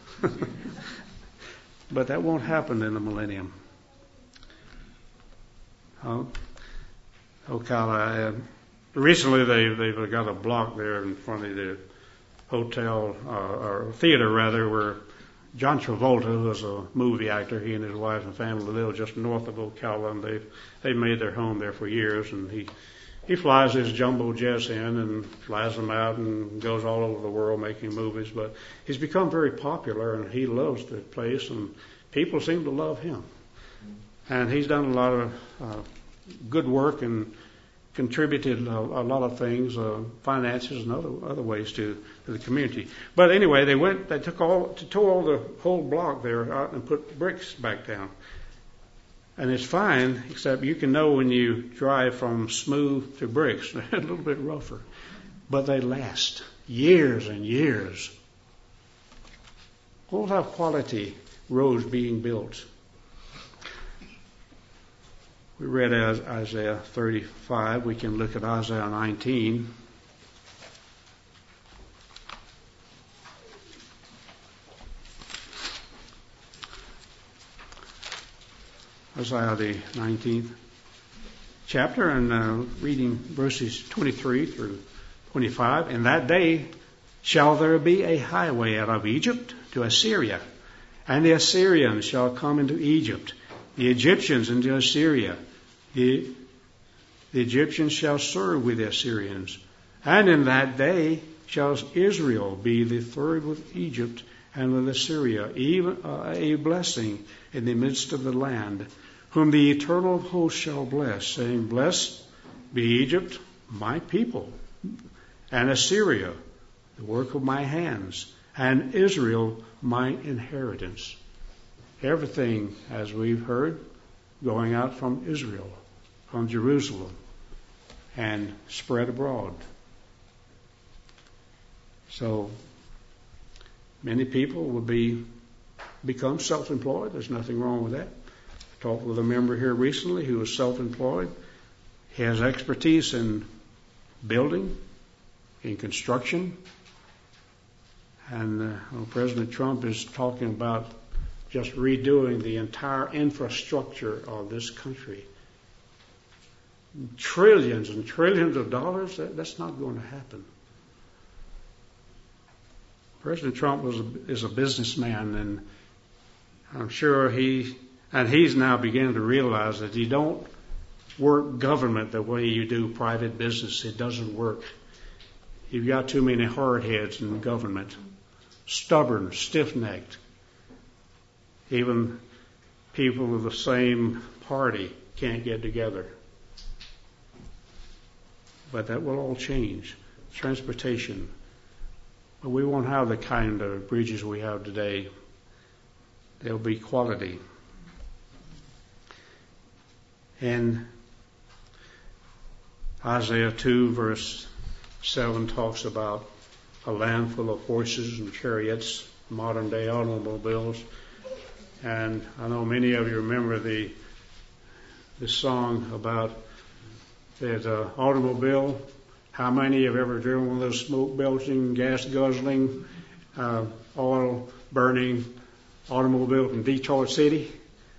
But that won't happen in the millennium. Ocala, recently they've got a block there in front of the hotel, or theater rather, where John Travolta, who was a movie actor, he and his wife and family live just north of Ocala, and they've made their home there for years, and he flies his jumbo jets in and flies them out and goes all over the world making movies. But he's become very popular, and he loves the place, and people seem to love him. And he's done a lot of good work and contributed a lot of things, finances and other ways to the community. But anyway, they tore the whole block there out and put bricks back down. And it's fine, except you can know when you drive from smooth to bricks. They're a little bit rougher. But they last years and years. We'll have quality roads being built. We read Isaiah 35. We can look at Isaiah 19. Isaiah the 19th chapter, and reading verses 23 through 25. In that day shall there be a highway out of Egypt to Assyria, and the Assyrians shall come into Egypt, the Egyptians into Assyria. The Egyptians shall serve with the Assyrians. And in that day shall Israel be the third with Egypt and with Assyria, even a blessing in the midst of the land, whom the eternal host shall bless, saying, Blessed be Egypt, my people, and Assyria, the work of my hands, and Israel, my inheritance. Everything, as we've heard, going out from Israel, from Jerusalem, and spread abroad. So many people will become self-employed. There's nothing wrong with that. I talked with a member here recently who was self-employed. He has expertise in building, in construction. And President Trump is talking about just redoing the entire infrastructure of this country. Trillions and trillions of dollars, that's not going to happen. President Trump is a businessman, and I'm sure he's now beginning to realize that you don't work government the way you do private business. It doesn't work. You've got too many hardheads in government. Stubborn, stiff-necked. Even people of the same party can't get together. But that will all change. Transportation. But we won't have the kind of bridges we have today. There'll be quality. And Isaiah 2 verse 7 talks about a land full of horses and chariots, modern day automobiles. And I know many of you remember the song about that automobile. How many have ever driven one of those smoke belching, gas guzzling, oil burning automobile from Detroit City?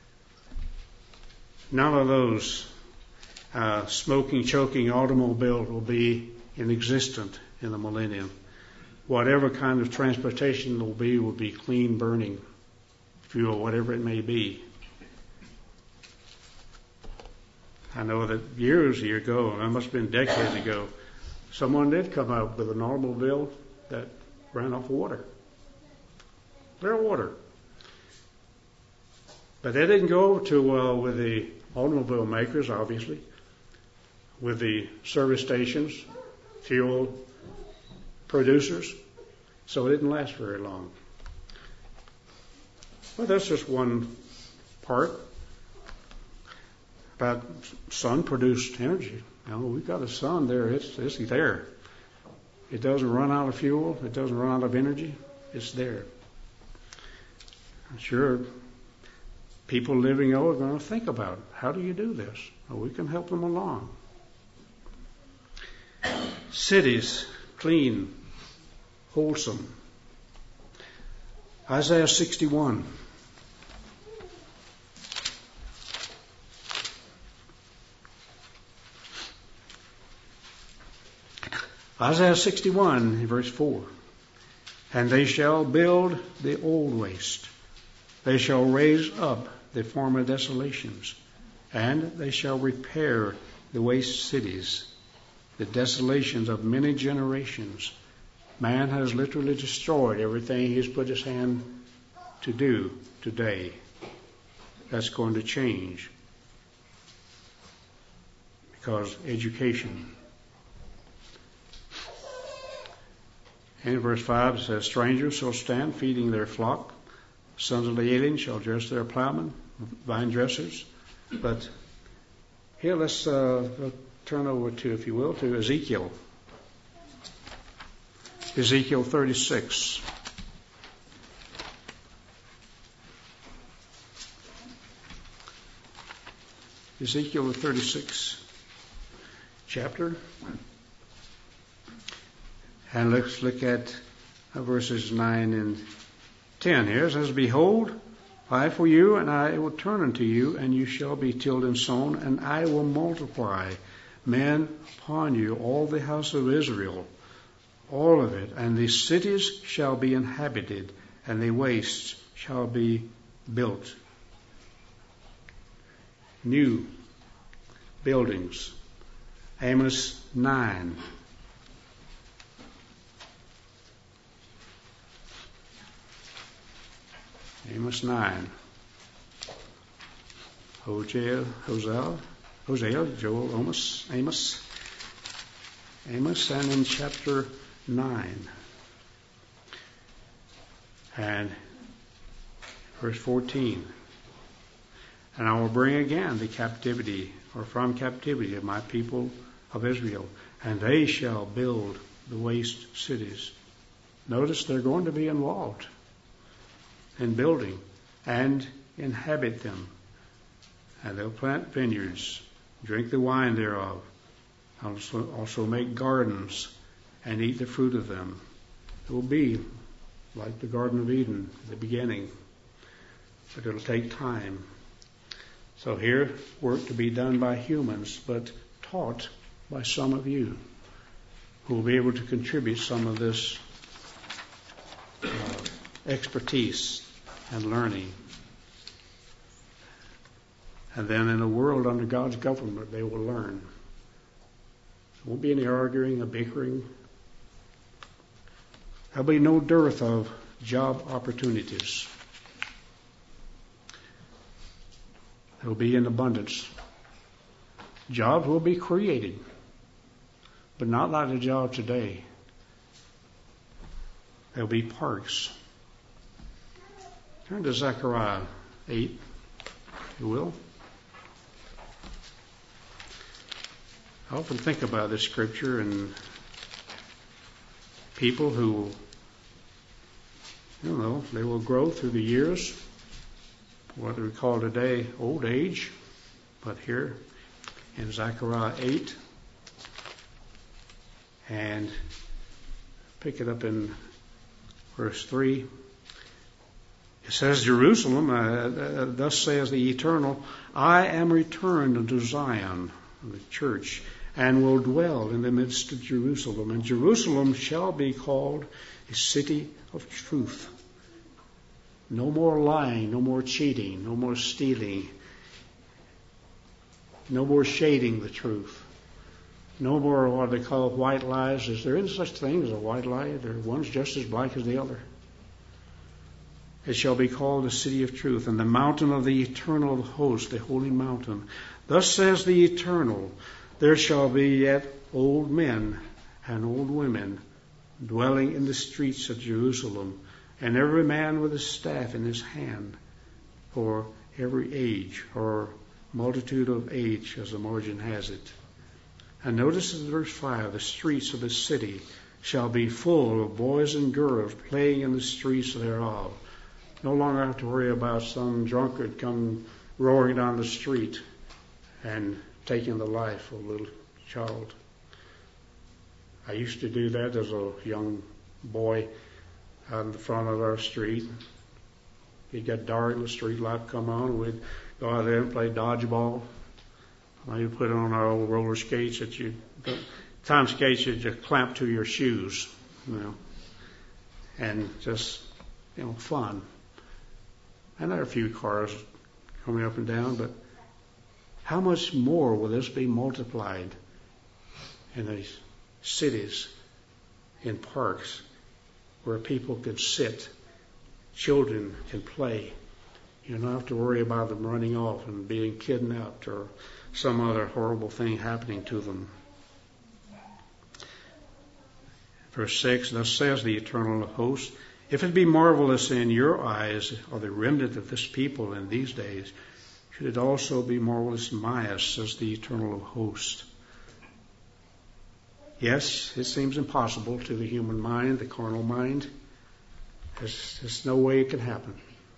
None of those smoking, choking automobiles will be in existence in the millennium. Whatever kind of transportation will be clean burning fuel, whatever it may be. I know that years ago, that must have been decades ago, someone did come up with an automobile that ran off water. Clear water. But they didn't go over too well with the automobile makers, obviously, with the service stations, fuel producers, so it didn't last very long. Well, that's just one part about sun-produced energy. You know, we've got a sun there. It's there. It doesn't run out of fuel. It doesn't run out of energy. It's there. I'm sure people living over are going to think about it. How do you do this? Well, we can help them along. Cities, clean, wholesome. Isaiah 61. Isaiah 61, verse 4. And they shall build the old waste. They shall raise up the former desolations. And they shall repair the waste cities, the desolations of many generations. Man has literally destroyed everything he's put his hand to do today. That's going to change. Because education. In verse 5 it says, strangers shall stand feeding their flock. Sons of the alien shall dress their plowmen, vine dressers. But here let's turn over to, if you will, to Ezekiel. Ezekiel 36. Ezekiel the 36th chapter. And let's look at verses 9 and 10 here. It says, behold, I for you, and I will turn unto you, and you shall be tilled and sown, and I will multiply men upon you, all the house of Israel, all of it. And the cities shall be inhabited, and the wastes shall be built. New buildings. Amos 9. Amos 9. Hosea, Joel, Amos, and in chapter 9. And verse 14. And I will bring again the captivity, or from captivity, of my people of Israel, and they shall build the waste cities. Notice they're going to be involved in building and inhabit them. And they'll plant vineyards, drink the wine thereof, also make gardens and eat the fruit of them. It will be like the Garden of Eden at the beginning, but it'll take time. So here, work to be done by humans, but taught by some of you who will be able to contribute some of this expertise and learning. And then in a world under God's government, they will learn. There won't be any arguing or bickering. There'll be no dearth of job opportunities. There will be in abundance. Jobs will be created, but not like the job today. There'll be parks. Turn to Zechariah 8, if you will. I often think about this scripture and people who, they will grow through the years, what we call today old age. But here in Zechariah 8, and pick it up in verse 3, it says, Jerusalem, thus says the Eternal, I am returned unto Zion, the church, and will dwell in the midst of Jerusalem. And Jerusalem shall be called a city of truth. No more lying, no more cheating, no more stealing, no more shading the truth. No more what they call white lies. Is there any such thing as a white lie? One's just as black as the other. It shall be called the city of truth, and the mountain of the eternal host, the holy mountain. Thus says the Eternal, there shall be yet old men and old women dwelling in the streets of Jerusalem, and every man with a staff in his hand, for every age, or multitude of age, as the margin has it. And notice in verse 5, the streets of the city shall be full of boys and girls playing in the streets thereof. No longer have to worry about some drunkard come roaring down the street and taking the life of a little child. I used to do that as a young boy out in the front of our street. It got dark, the street light come on, we'd go out there and play dodgeball. You put on our old roller skates time skates that you clamp to your shoes, and just, fun. And there are a few cars coming up and down, but how much more will this be multiplied in these cities, in parks, where people can sit, children can play. You don't have to worry about them running off and being kidnapped or some other horrible thing happening to them. Verse 6, thus says the Eternal host, if it be marvelous in your eyes, or the remnant of this people in these days, should it also be marvelous in my eyes, says the Eternal host. Yes, it seems impossible to the human mind, the carnal mind. There's no way it can happen.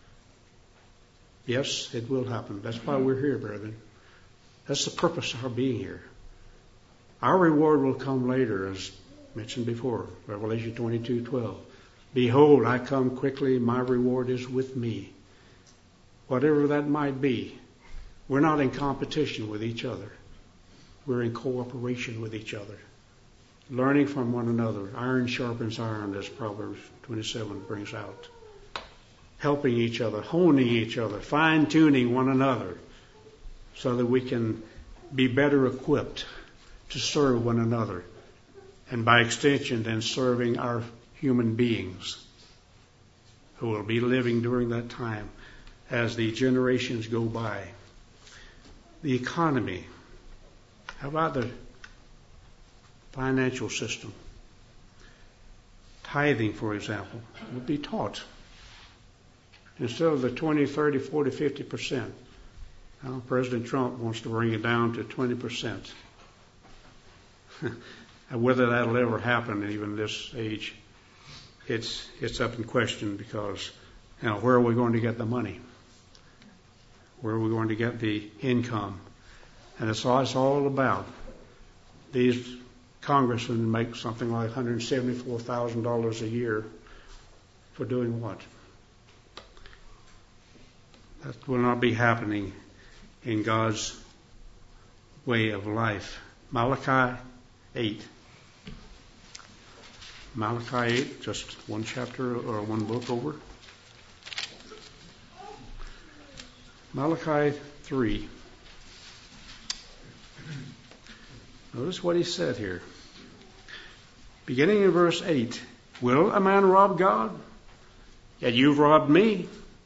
Yes, it will happen. That's why we're here, brethren. That's the purpose of our being here. Our reward will come later, as mentioned before, Revelation 22:12. Behold, I come quickly, my reward is with me. Whatever that might be, we're not in competition with each other. We're in cooperation with each other, learning from one another. Iron sharpens iron, as Proverbs 27 brings out. Helping each other, honing each other, fine-tuning one another, so that we can be better equipped to serve one another, and by extension then serving our human beings who will be living during that time as the generations go by. The economy. How about the financial system? Tithing, for example, would be taught. Instead of the 20, 30, 40, 50%. Now, President Trump wants to bring it down to 20%. And whether that'll ever happen, even this age, it's up in question, because where are we going to get the money? Where are we going to get the income? And it's all about these congressmen make something like $174,000 a year for doing what? That will not be happening in God's way of life. Malachi 8. Malachi 8, just one chapter or one book over. Malachi 3. Notice what he said here. Beginning in verse 8. Will a man rob God? Yet you've robbed me.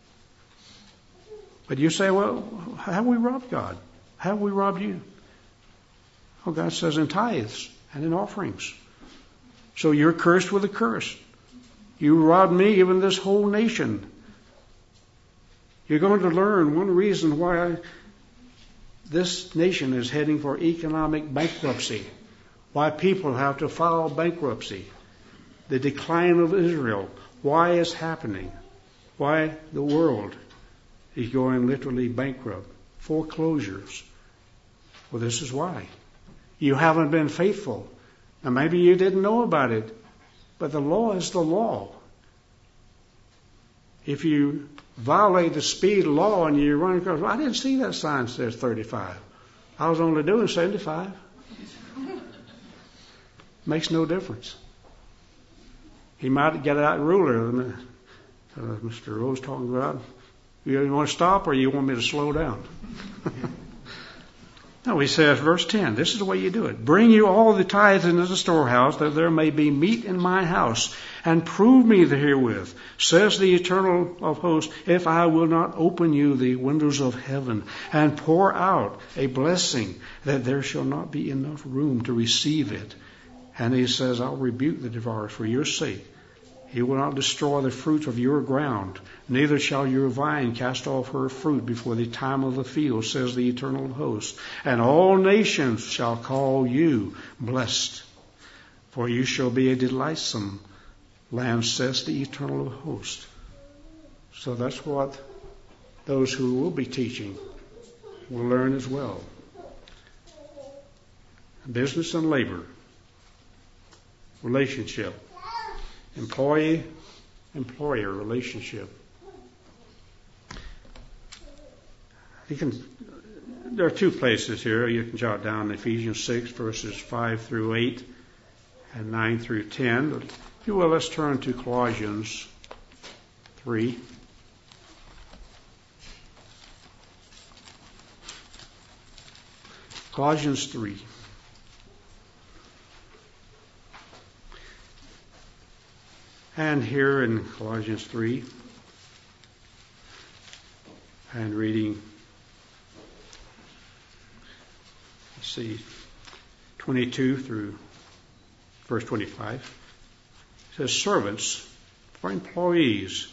But you say, well, how have we robbed God? How have we robbed you? Well, God says in tithes and in offerings. So you're cursed with a curse. You robbed me, even this whole nation. You're going to learn one reason why this nation is heading for economic bankruptcy. Why people have to file bankruptcy. The decline of Israel. Why it's happening. Why the world is going literally bankrupt. Foreclosures. Well, this is why. You haven't been faithful. Now maybe you didn't know about it, but the law is the law. If you violate the speed law and you run across, well, I didn't see that sign that says 35. I was only doing 75. Makes no difference. He might get that ruler Mr. Rose talking about. You want to stop or you want me to slow down? No, he says, verse 10, this is the way you do it. Bring you all the tithes into the storehouse, that there may be meat in my house, and prove me herewith, says the Eternal of hosts, if I will not open you the windows of heaven, and pour out a blessing, that there shall not be enough room to receive it. And he says, I'll rebuke the devourer for your sake. He will not destroy the fruit of your ground, neither shall your vine cast off her fruit before the time of the field, says the Eternal of hosts. And all nations shall call you blessed, for you shall be a delightsome land, says the Eternal of hosts. So that's what those who will be teaching will learn as well. Business and labor, relationship. Employee-employer relationship. There are two places here. You can jot down Ephesians 6, verses 5 through 8 and 9 through 10. But if you will, let's turn to Colossians 3. Colossians 3. And here in Colossians 3, and reading, 22 through verse 25, it says, servants or employees,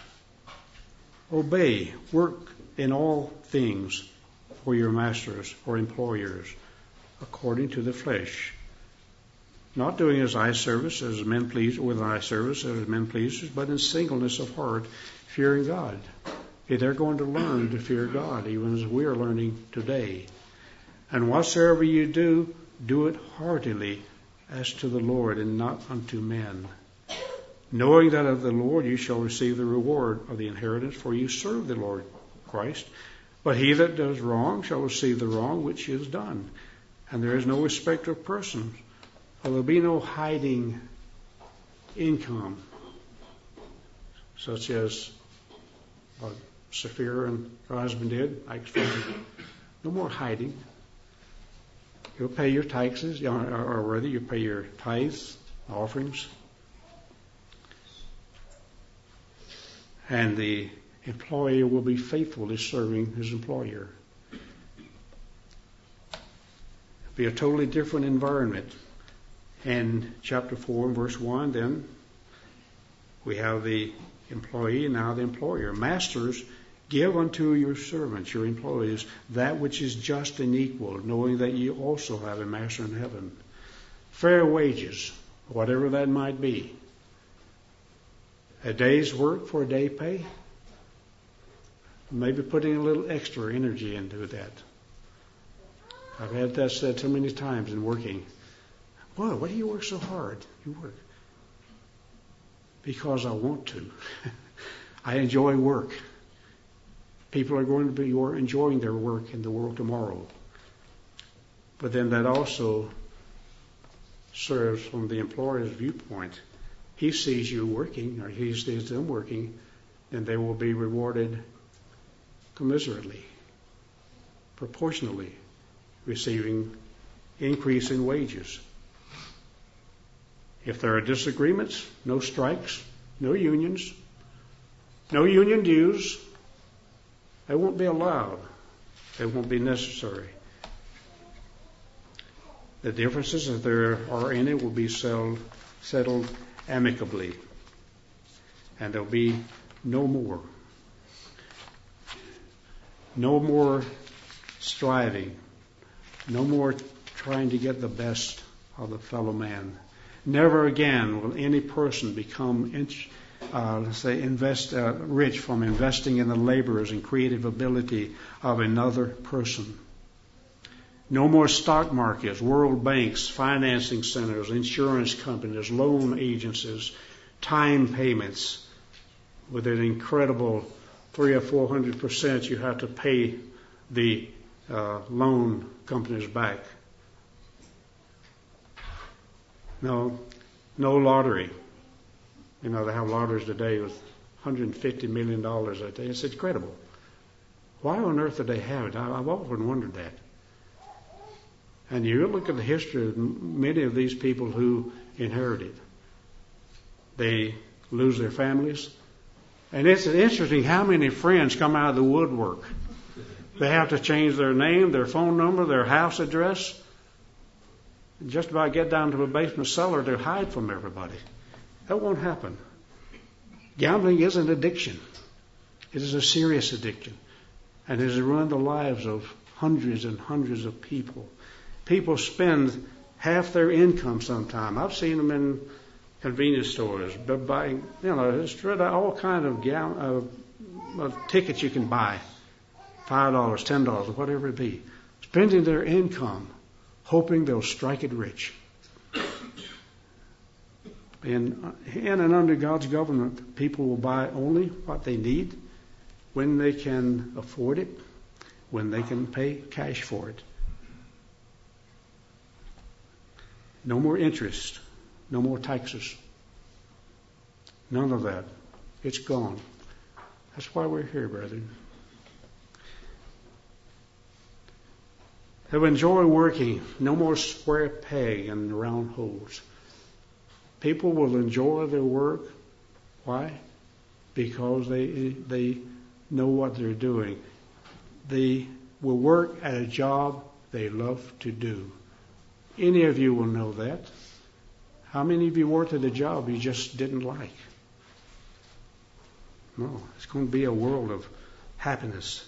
obey, work in all things for your masters or employers, according to the flesh, not doing as eye service, as men please, with eye service, as men pleasers, but in singleness of heart, fearing God. Okay, they're going to learn to fear God, even as we are learning today. And whatsoever you do, do it heartily, as to the Lord, and not unto men, knowing that of the Lord you shall receive the reward of the inheritance, for you serve the Lord Christ. But he that does wrong shall receive the wrong which is done. And there is no respect of persons. There will be no hiding income, such as what Sapphira and her husband did. No more hiding. You'll pay your taxes, or rather, you pay your tithes, offerings. And the employee will be faithfully serving his employer. It'll be a totally different environment. In chapter 4 and verse 1, then, we have the employee and now the employer. Masters, give unto your servants, your employees, that which is just and equal, knowing that you also have a master in heaven. Fair wages, whatever that might be. A day's work for a day pay. Maybe putting a little extra energy into that. I've had that said so many times in working. Why do you work so hard? You work. Because I want to. I enjoy work. People are going to be enjoying their work in the world tomorrow. But then that also serves from the employer's viewpoint. He sees you working, or he sees them working, and they will be rewarded commensurately, proportionally, receiving increase in wages. If there are disagreements, no strikes, no unions, no union dues, they won't be allowed. They won't be necessary. The differences, if there are any, will be settled amicably. And there'll be no more. No more striving. No more trying to get the best of the fellow man. Never again will any person become rich from investing in the labors and creative ability of another person. No more stock markets, world banks, financing centers, insurance companies, loan agencies, time payments with an incredible 300 or 400% you have to pay the loan companies back. No lottery. You know, they have lotteries today with $150 million a day. It's incredible. Why on earth do they have it? I've often wondered that. And you look at the history of many of these people who inherit it. They lose their families. And it's interesting how many friends come out of the woodwork. They have to change their name, their phone number, their house address. And just about get down to a basement cellar to hide from everybody. That won't happen. Gambling is an addiction. It is a serious addiction. And it has ruined the lives of hundreds and hundreds of people. People spend half their income sometime. I've seen them in convenience stores, but buying, all kind of tickets you can buy, $5, $10, whatever it be, spending their income, hoping they'll strike it rich. And in and under God's government, people will buy only what they need, when they can afford it, when they can pay cash for it. No more interest. No more taxes. None of that. It's gone. That's why we're here, brethren. They'll enjoy working. No more square peg and round holes. People will enjoy their work. Why? Because they know what they're doing. They will work at a job they love to do. Any of you will know that. How many of you worked at a job you just didn't like? No, it's going to be a world of happiness.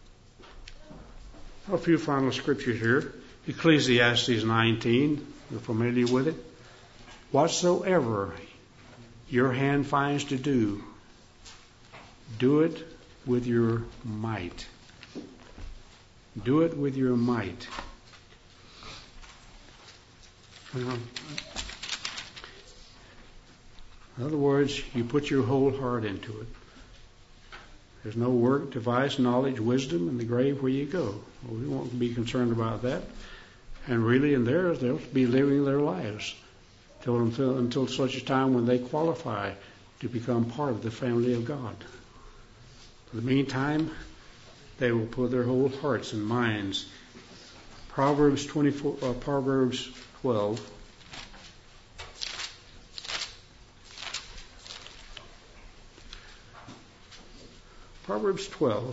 A few final scriptures here. Ecclesiastes 19, you're familiar with it. Whatsoever your hand finds to do, do it with your might. Do it with your might. In other words, you put your whole heart into it. There's no work, device, knowledge, wisdom in the grave where you go. Well, we won't be concerned about that. And really in there, they'll be living their lives until such a time when they qualify to become part of the family of God. In the meantime, they will put their whole hearts and minds. Proverbs 12. Proverbs 12.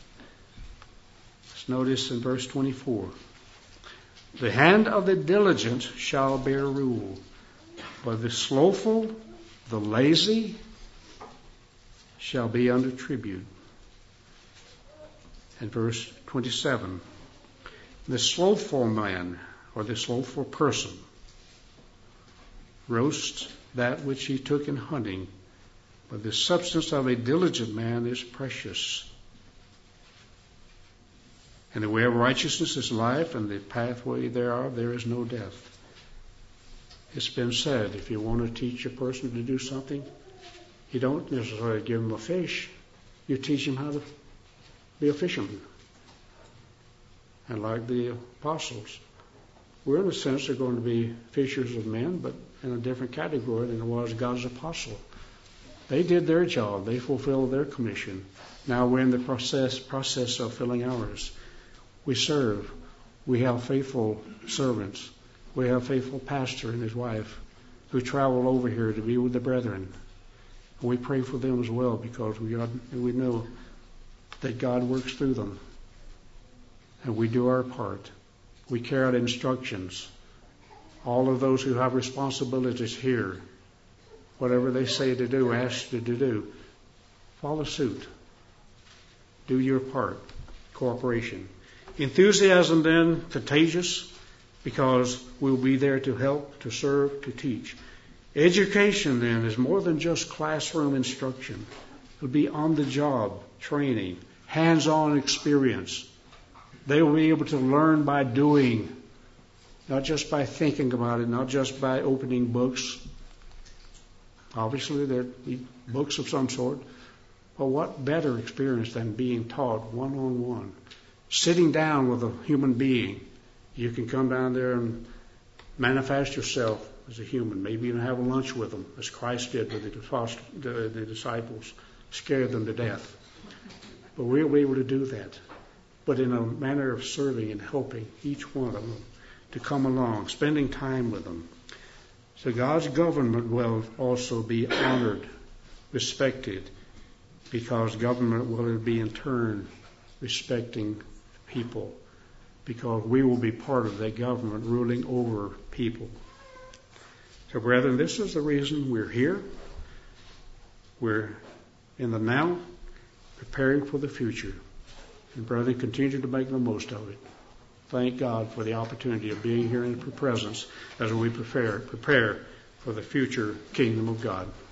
Let's notice in verse 24. The hand of the diligent shall bear rule, but the slothful, the lazy, shall be under tribute. And verse 27. The slothful man, or the slothful person, roasts that which he took in hunting, but the substance of a diligent man is precious. And the way of righteousness is life, and the pathway thereof there is no death. It's been said, if you want to teach a person to do something, you don't necessarily give them a fish. You teach them how to be a fisherman. And like the apostles, we're in a sense are going to be fishers of men, but in a different category than it was God's apostle. They did their job. They fulfilled their commission. Now we're in the process of filling ours. We serve. We have faithful servants. We have a faithful pastor and his wife who travel over here to be with the brethren. And we pray for them as well because we know that God works through them. And we do our part. We carry out instructions. All of those who have responsibilities here, whatever they say to do, ask you to do, follow suit. Do your part. Cooperation. Enthusiasm then, contagious, because we'll be there to help, to serve, to teach. Education then is more than just classroom instruction. It'll be on-the-job training, hands-on experience. They will be able to learn by doing, not just by thinking about it, not just by opening books. Obviously, there are books of some sort. But what better experience than being taught one-on-one? Sitting down with a human being. You can come down there and manifest yourself as a human. Maybe even have a lunch with them, as Christ did with the disciples. Scared them to death. But we'll be able to do that. But in a manner of serving and helping each one of them to come along, spending time with them. So God's government will also be honored, respected, because government will be in turn respecting people, because we will be part of that government ruling over people. So brethren, this is the reason we're here. We're in the now, preparing for the future. And brethren, continue to make the most of it. Thank God for the opportunity of being here in His presence as we prepare for the future kingdom of God.